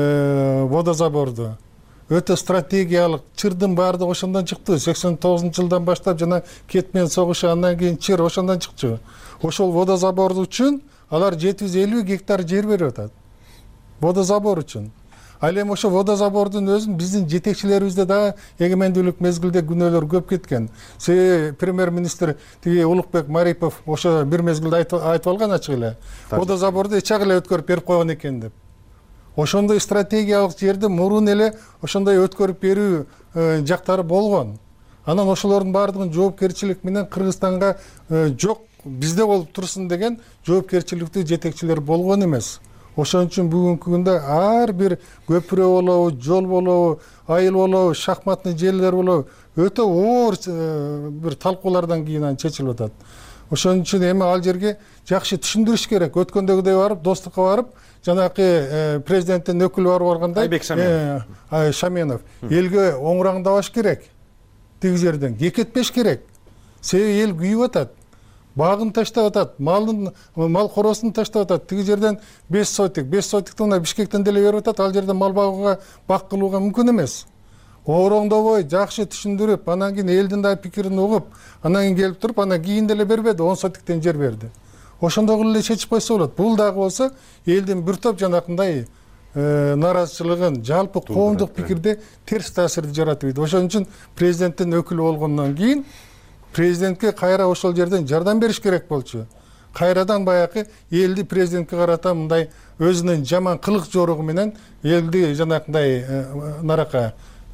водозаборду өтө стратегиялык чырдын баардыгы ошондон чыкты. сексен тогузунчу жылдан баштап жана кетмен согушу, андан кийин чыр ошондон чыкчу. Ошол водозабор үчүн алар жети жүз элүү гектар жер берип атат. Водозабор үчүн. Ал эми ошо водозабордун өзүн биздин жетекчилерибизде дагы эгемендүүлүк мезгилде күнөөлөр көп кеткен. Себеби премьер-министр тиги Улукбек Марипов ошо бир мезгилде айтып алган ачык эле. Водозаборду эч жак эле өткөрүп берип койгон экен деп. Ошондой стратегиялык жерди мурун эле ошондой өткөрүп берүү жактары болгон. Анан ошолордун баардыгын жоопкерчилик менен Кыргызстанга жок, бизде болуп турсун деген жоопкерчиликтүү жетекчилер болгон эмес. Ошон үчүн бүгүнкү күндө ар бир көпүрө болобу, жол болобу, айыл болобу, шахматный желилер болобу, өтө оор бир талкуулардан кийин анан чечилип атат. Ошон үчүн эми ал жерге жакшы түшүндүрүш керек. Өткөндөгүдөй барып, достукка барып, жанакы президенттин өкүлү барып баргандай, Айбек Шаменов, Шаменов элге оңураңдабаш керек. Тиги жерден кекетпеш керек. Себеби эл күйүп атат. Багын таштап атат, малын, мал коросун таштап атат. Тиги жерден беш сотик, беш сотикти мына Бишкектен деле берип атат. Ал жерде мал багууга, бак кылууга мүмкүн эмес. Оңуроңдобой, жакшы түшүндүрүп, анан кийин элдин да пикирин угуп, анан кийин келип туруп, анан кийин деле бербеди, он сотиктен жер берди. Ошондой эле чечип койсо болот. Бул дагы болсо элдин бир топ жанакындай наразычылыгын, жалпы коомдук пикирде терс таасирди жаратып. Ошон үчүн президенттин өкүлү болгондон кийин президентке кайра ошол жерден жардам бериш керек болчу. Кайрадан баягы элди президентке карата мындай өзүнүн жаман кылык жоругу менен элди жанакындай нарака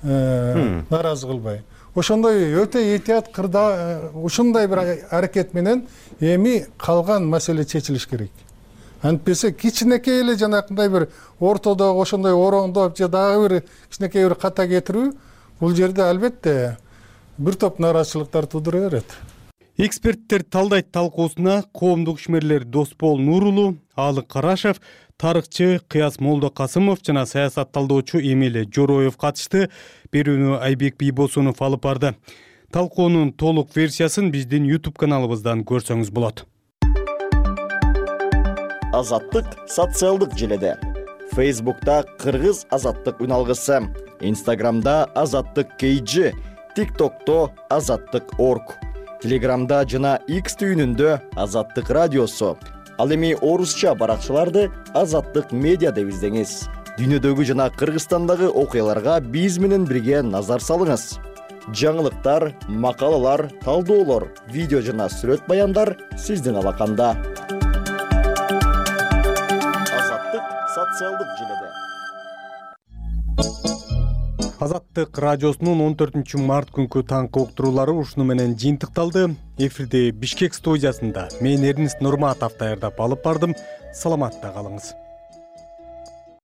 наразы кылбай. Ошондой өтө этият кырда ушундай бир аракет менен эми калган маселе чечилиш керек. Антпесе кичинекей эле жанакындай бир ортодогу ошондой ороңдоп же дагы бир кичинекей бир ката кетирүү бул жерде албетте бир топ нараачылыктар туудура берет. Эксперттер талдайт талкуусуна коомдук ишмерлер Доспол Нурулу, Алык Карашев, тарыхчы Кыяз Молдокасымов жана саясат талдоочу Эмиле Жороев катышты. Берүүнү Айбек Бийбосунов алып барды. Талкуунун толук версиясын биздин YouTube каналыбыздан көрсөңүз болот. Азаттык социалдык желеде. Facebook'ta Кыргыз азаттык үналгысы, Instagram'da азаттык кей джи, TikTok'to азаттык точка орг, Telegram'da жана X түйүнүндө азаттык радиосу, Ал эми орусча баракчаларды Азаттык медиа деп издеңиз. Дүйнөдөгү жана Кыргызстандагы окуяларга биз менен бирге назар салыңыз. Жаңылыктар, макалалар, талдоолор, видео жана сүрөт баяндар сиздин алаканда. Азаттык социалдык желеде. Азаттык радиосунун он төртүнчү март күнкү таңкы уктуруулары ушуну менен жыйынтыкталды. Эфирде Бишкек студиясында мен Эрнест Нурматов даярдап алып бардым. Саламатта калыңыз.